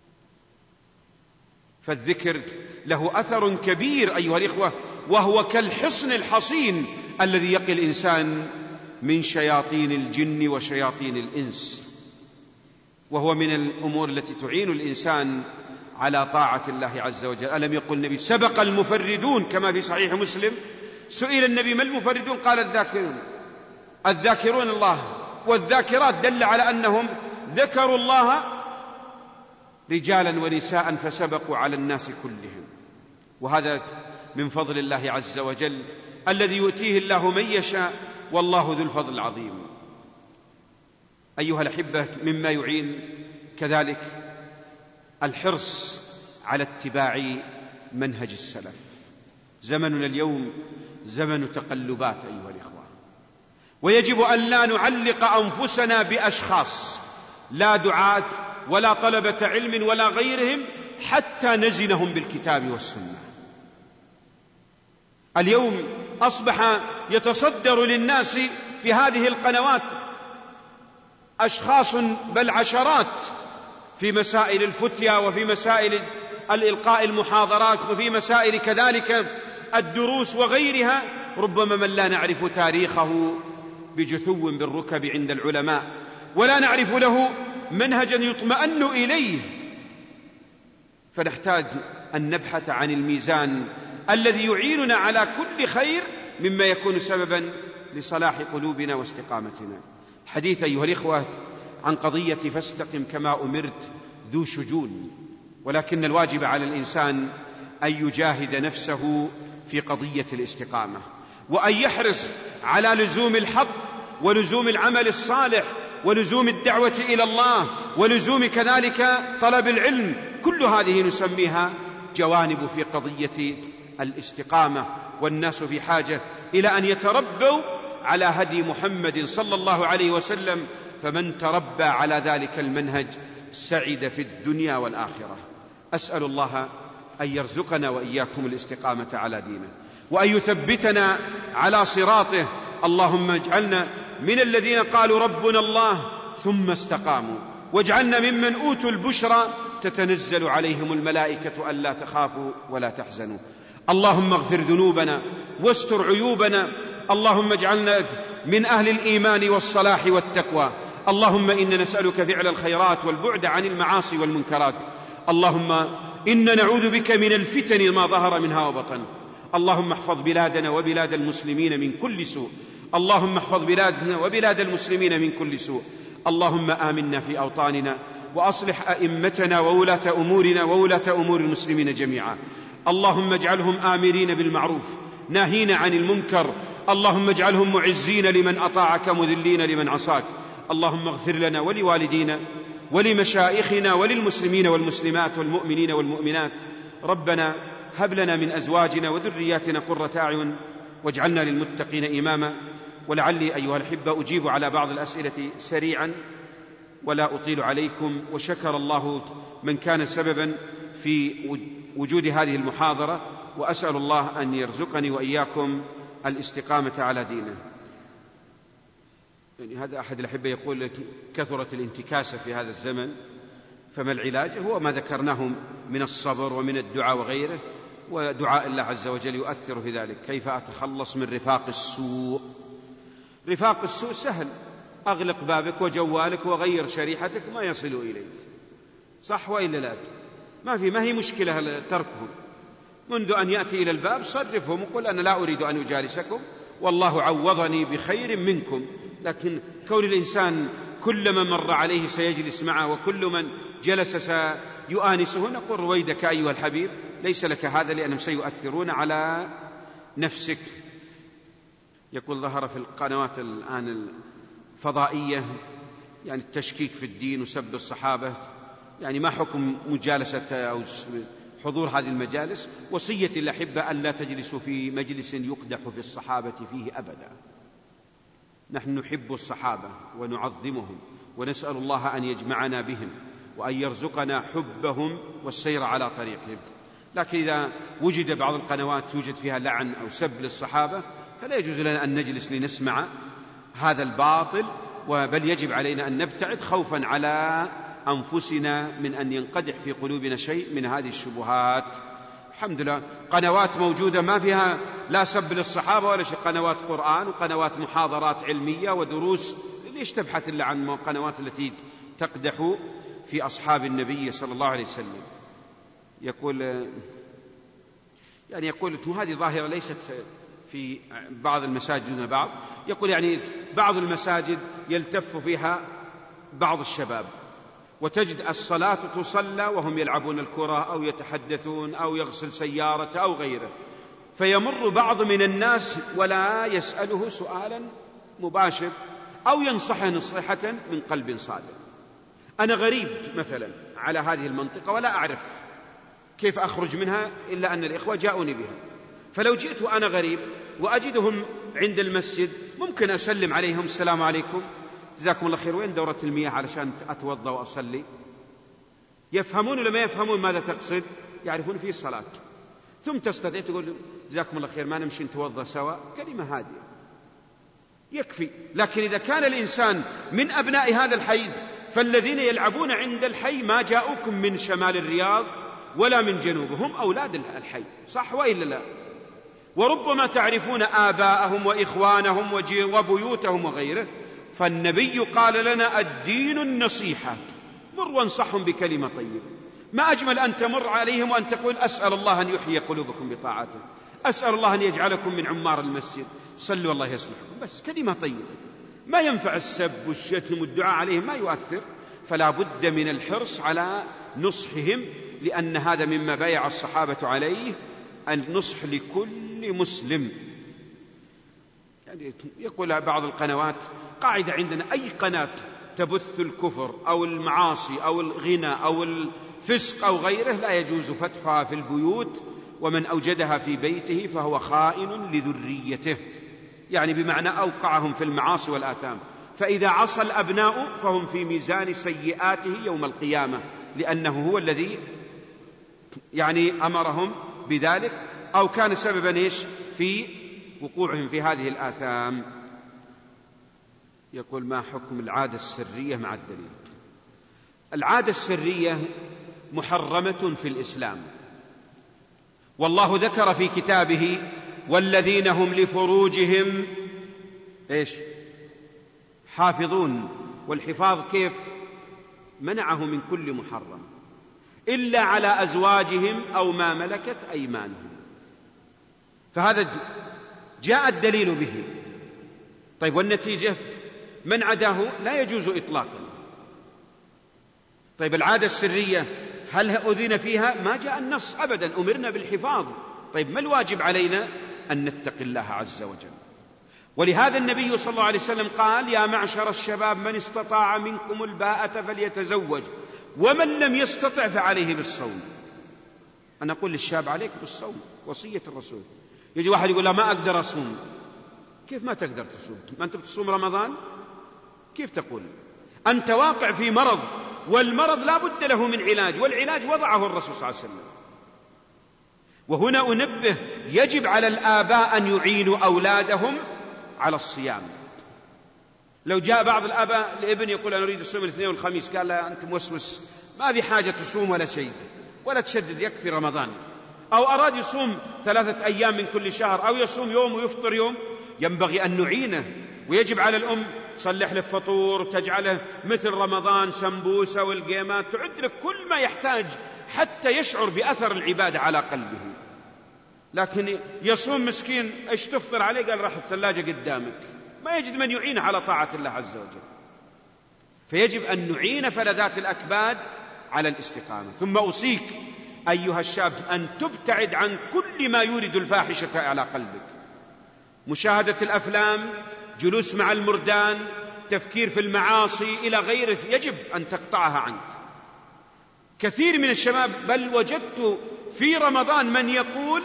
فالذكر له أثر كبير أيها الإخوة، وهو كالحصن الحصين الذي يقي الإنسان من شياطين الجن وشياطين الإنس، وهو من الأمور التي تعين الإنسان على طاعة الله عز وجل. ألم يقل النبي: سبق المفردون، كما في صحيح مسلم. سئل النبي: ما المفردون؟ قال: الذاكرون الذاكرون الله والذاكرات. دل على أنهم ذكروا الله رجالا ونساء فسبقوا على الناس كلهم. وهذا من فضل الله عز وجل الذي يؤتيه الله من يشاء، والله ذو الفضل العظيم. أيها الأحبة، مما يعين كذلك الحرص على اتباع منهج السلف. زمننا اليوم زمن تقلبات أيها الإخوة، ويجب أن لا نعلق أنفسنا بأشخاص، لا دعاة ولا طلبة علم ولا غيرهم، حتى نزنهم بالكتاب والسنة. اليوم أصبح يتصدر للناس في هذه القنوات أشخاص بل عشرات في مسائل الفتيا، وفي مسائل الإلقاء المحاضرات، وفي مسائل كذلك الدروس وغيرها، ربما من لا نعرف تاريخه بجثو بالركب عند العلماء، ولا نعرف له منهجا يطمئن إليه. فنحتاج أن نبحث عن الميزان الذي يعيننا على كل خير مما يكون سببا لصلاح قلوبنا واستقامتنا. حديث أيها الإخوة عن قضية فاستقم كما أمرت ذو شجون، ولكن الواجب على الإنسان أن يجاهد نفسه في قضية الاستقامة، وأن يحرص على لزوم الحق ولزوم العمل الصالح ولزوم الدعوة إلى الله ولزوم كذلك طلب العلم. كل هذه نسميها جوانب في قضية الاستقامة، والناس في حاجة إلى أن يتربوا على هدي محمد صلى الله عليه وسلم، فمن تربى على ذلك المنهج سعد في الدنيا والآخرة. أسأل الله أن يرزقنا وإياكم الاستقامة على دينه، وأن يثبتنا على صراطه. اللهم اجعلنا من الذين قالوا ربنا الله ثم استقاموا، واجعلنا ممن أوتوا البشرى تتنزل عليهم الملائكة ألا تخافوا ولا تحزنوا. اللهم اغفر ذنوبنا واستر عيوبنا. اللهم اجعلنا من أهل الإيمان والصلاح والتقوى. اللهم إنا نسألك فعل الخيرات والبعد عن المعاصي والمنكرات. اللهم إنا نعوذ بك من الفتن ما ظهر منها وبطن. اللهم احفظ بلادنا وبلاد المسلمين من كل سوء. اللهم احفظ بلادنا وبلاد المسلمين من كل سوء. اللهم آمنا في أوطاننا، وأصلح أئمتنا وولاة أمورنا وولاة أمور المسلمين جميعا. اللهم اجعلهم آمرين بالمعروف ناهين عن المنكر. اللهم اجعلهم معزين لمن أطاعك مذلين لمن عصاك. اللهم اغفر لنا ولوالدينا ولمشائخنا وللمسلمين والمسلمات والمؤمنين والمؤمنات. ربنا هب لنا من أزواجنا وذرياتنا قرة أعين واجعلنا للمتقين إماما. ولعلي أيها الأحبة أجيب على بعض الأسئلة سريعا ولا أطيل عليكم. وشكر الله من كان سببا في وجود هذه المحاضرة، وأسأل الله أن يرزقني وإياكم الاستقامة على دينه. يعني هذا أحد الأحبة يقول كثرت الانتكاسة في هذا الزمن، فما العلاج؟ هو ما ذكرناه من الصبر ومن الدعاء وغيره، ودعاء الله عز وجل يؤثر في ذلك. كيف أتخلص من رفاق السوء؟ رفاق السوء سهل، أغلق بابك وجوالك وغير شريحتك ما يصل إليك، صح وإلا لا؟ ما في ما هي مشكلة تركهم، منذ أن يأتي إلى الباب صرفهم وقل أنا لا أريد أن أجالسكم والله عوضني بخير منكم. لكن كون الإنسان كل من مر عليه سيجلس معه وكل من جلس سيؤانسه، نقول رويدك أيها الحبيب، ليس لك هذا لأنهم سيؤثرون على نفسك. يقول ظهر في القنوات الآن الفضائية يعني التشكيك في الدين وسب الصحابة، يعني ما حكم مجالسة أو حضور هذه المجالس؟ وصية الأحبة أن لا تجلسوا في مجلس يقدح في الصحابة فيه أبدا. نحن نحب الصحابة ونعظمهم ونسأل الله أن يجمعنا بهم وأن يرزقنا حبهم والسير على طريقهم. لكن إذا وجد بعض القنوات يوجد فيها لعن أو سب للصحابة فلا يجوز لنا أن نجلس لنسمع هذا الباطل، بل يجب علينا أن نبتعد خوفا على أنفسنا من أن ينقدح في قلوبنا شيء من هذه الشبهات. الحمد لله قنوات موجودة ما فيها لا سب للصحابة ولا شيء، قنوات قرآن وقنوات محاضرات علمية ودروس. ليش تبحث إلا عن القنوات التي تقدح في أصحاب النبي صلى الله عليه وسلم؟ يقول يعني يقول هذه ظاهرة ليست في بعض المساجد دون بعض. يقول يعني بعض المساجد يلتف فيها بعض الشباب وتجد الصلاة تصلى وهم يلعبون الكرة أو يتحدثون أو يغسل سيارة أو غيره، فيمر بعض من الناس ولا يسأله سؤالا مباشر أو ينصحه نصيحة من قلب صادق. أنا غريب مثلا على هذه المنطقة ولا أعرف كيف أخرج منها إلا أن الإخوة جاءوني بها، فلو جئت وأنا غريب وأجدهم عند المسجد ممكن أسلم عليهم السلام عليكم جزاكم الله خير، وين دورة المياه علشان أتوضأ وأصلي؟ يفهمون ولا ما يفهمون ماذا تقصد؟ يعرفون فيه الصلاة. ثم تستطيع تقول جزاكم الله خير ما نمشي نتوضأ سوا، كلمة هادية يكفي. لكن إذا كان الإنسان من أبناء هذا الحي فالذين يلعبون عند الحي ما جاءوكم من شمال الرياض ولا من جنوبه، هم أولاد الحي، صح وإلا لا؟ وربما تعرفون آباءهم وإخوانهم وبيوتهم وغيره. فالنبي قال لنا الدين النصيحة، مر وانصحهم بكلمة طيبة. ما أجمل أن تمر عليهم وأن تقول أسأل الله أن يحيي قلوبكم بطاعته، أسأل الله أن يجعلكم من عمار المسجد، صلوا الله يصلحكم، بس كلمة طيبة. ما ينفع السب والشتم والدعاء عليهم، ما يؤثر. فلا بد من الحرص على نصحهم، لأن هذا مما بايع الصحابة عليه، النصح لكل مسلم. يعني يقول بعض القنوات قاعدة عندنا أي قناة تبث الكفر أو المعاصي أو الغنى أو الفسق أو غيره لا يجوز فتحها في البيوت، ومن أوجدها في بيته فهو خائن لذريته، يعني بمعنى أوقعهم في المعاصي والآثام. فإذا عصى الأبناء فهم في ميزان سيئاته يوم القيامة، لأنه هو الذي يعني أمرهم بذلك أو كان سببا إيش في وقوعهم في هذه الآثام. يقول ما حكم العادة السرية مع الدليل؟ العادة السرية محرمة في الإسلام، والله ذكر في كتابه والذين هم لفروجهم إيش حافظون، والحفاظ كيف؟ منعه من كل محرم إلا على أزواجهم أو ما ملكت أيمانهم، فهذا جاء الدليل به. طيب والنتيجة من عداه لا يجوز إطلاقا. طيب العادة السرية هل أذن فيها؟ ما جاء النص أبدا، أمرنا بالحفاظ. طيب ما الواجب علينا؟ أن نتقي الله عز وجل. ولهذا النبي صلى الله عليه وسلم قال يا معشر الشباب من استطاع منكم الباءة فليتزوج ومن لم يستطع فعليه بالصوم. أنا أقول للشاب عليك بالصوم، وصية الرسول. يجي واحد يقول لا ما أقدر أصوم. كيف ما تقدر تصوم؟ ما أنت بتصوم رمضان؟ كيف تقول؟ أنت واقع في مرض، والمرض لا بد له من علاج، والعلاج وضعه الرسول صلى الله عليه وسلم. وهنا أنبه، يجب على الآباء أن يعينوا أولادهم على الصيام. لو جاء بعض الآباء لابن يقول أنا أريد الصوم الاثنين والخميس، قال لا أنت موسوس، ما في حاجة تصوم ولا شيء، ولا تشدد، يكفي رمضان. أو أراد يصوم ثلاثة أيام من كل شهر، أو يصوم يوم ويفطر يوم، ينبغي أن نعينه. ويجب على الأم تصلح له فطور، تجعله مثل رمضان سمبوسة والقيمات، تعد له كل ما يحتاج حتى يشعر بأثر العبادة على قلبه. لكن يصوم مسكين، ايش تفطر عليه؟ قال راح الثلاجة قدامك، ما يجد من يعينه على طاعة الله عز وجل. فيجب أن نعين فلذات الأكباد على الاستقامة. ثم أوصيك أيها الشاب أن تبتعد عن كل ما يورد الفاحشة على قلبك، مشاهدة الأفلام، جلوس مع المردان، تفكير في المعاصي إلى غيره، يجب أن تقطعها عنك. كثير من الشباب، بل وجدت في رمضان من يقول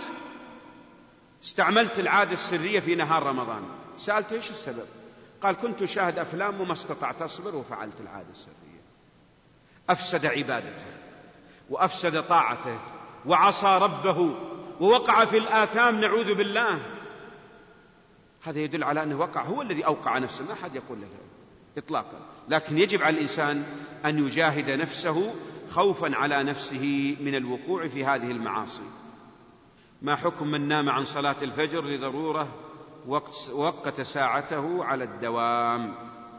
استعملت العادة السرية في نهار رمضان. سألته إيش السبب؟ قال كنت أشاهد أفلام وما استطعت أصبر وفعلت العادة السرية. أفسد عبادته وأفسد طاعته وعصى ربه ووقع في الآثام، نعوذ بالله. هذا يدل على أنه وقع، هو الذي أوقع نفسه، ما أحد يقول له إطلاقا. لكن يجب على الإنسان أن يجاهد نفسه خوفا على نفسه من الوقوع في هذه المعاصي. ما حكم من نام عن صلاة الفجر لضرورة وقت ساعته على الدوام؟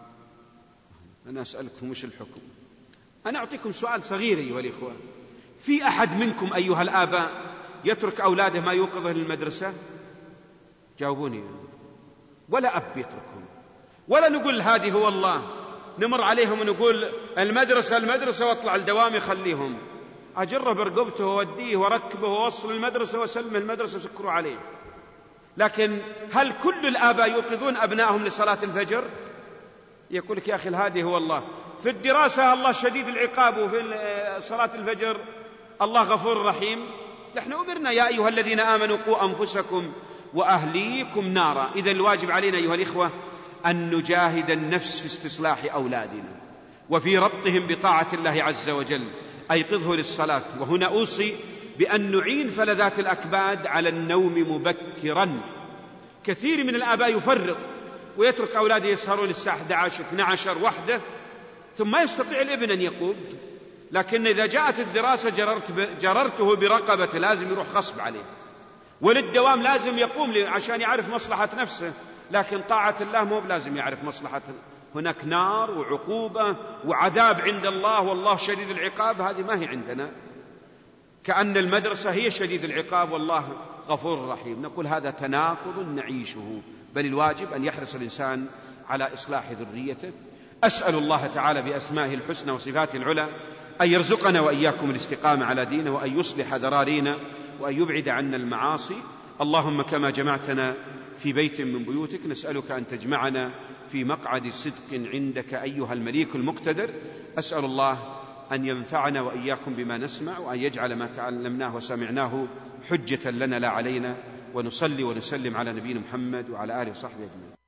أنا أسألكم وش الحكم؟ أنا أعطيكم سؤال صغير أيها الإخوة. في أحد منكم أيها الآباء يترك أولاده ما يوقظه للمدرسة؟ جاوبوني. ولا أب يتركهم، ولا نقول هذه هو الله، نمر عليهم ونقول المدرسة المدرسة واطلع الدوام يخليهم. أجره برقبته ووديه وركبه ووصل المدرسة وسلم المدرسة سكروا عليه. لكن هل كل الآباء يوقظون أبنائهم لصلاة الفجر؟ يقول لك يا أخي هذه هو الله. في الدراسة الله شديد العقاب، وفي صلاة الفجر الله غفور رحيم. نحن أمرنا يا أيها الذين آمنوا قوا أنفسكم وأهليكم نارا. إذا الواجب علينا أيها الإخوة أن نجاهد النفس في استصلاح أولادنا وفي ربطهم بطاعة الله عز وجل. أيقظه للصلاة. وهنا أوصي بأن نعين فلذات الأكباد على النوم مبكرا. كثير من الآباء يفرط ويترك أولاده يسهرون الساعة أحد عشر اثني عشر واحدة، ثم ما يستطيع الابن أن يقوم. لكن إذا جاءت الدراسة جررت جررته برقبته، لازم يروح غصب عليه. وللدوام لازم يقوم عشان يعرف مصلحة نفسه. لكن طاعة الله مو بلازم يعرف مصلحة. هناك نار وعقوبة وعذاب عند الله، والله شديد العقاب. هذه ما هي عندنا، كأن المدرسة هي شديد العقاب والله غفور رحيم. نقول هذا تناقض نعيشه، بل الواجب أن يحرص الإنسان على إصلاح ذريته. أسأل الله تعالى بأسمائه الحسنى وصفاته العلى أن يرزقنا وإياكم الاستقامة على دينه، وأن يصلح ذرارينا، وأن يبعد عنا المعاصي. اللهم كما جمعتنا في بيت من بيوتك، نسألك أن تجمعنا في مقعد صدق عندك أيها المليك المقتدر. أسأل الله أن ينفعنا وإياكم بما نسمع، وأن يجعل ما تعلمناه وسمعناه حجة لنا لا علينا. ونصلي ونسلم على نبينا محمد وعلى آله وصحبه أجمعين.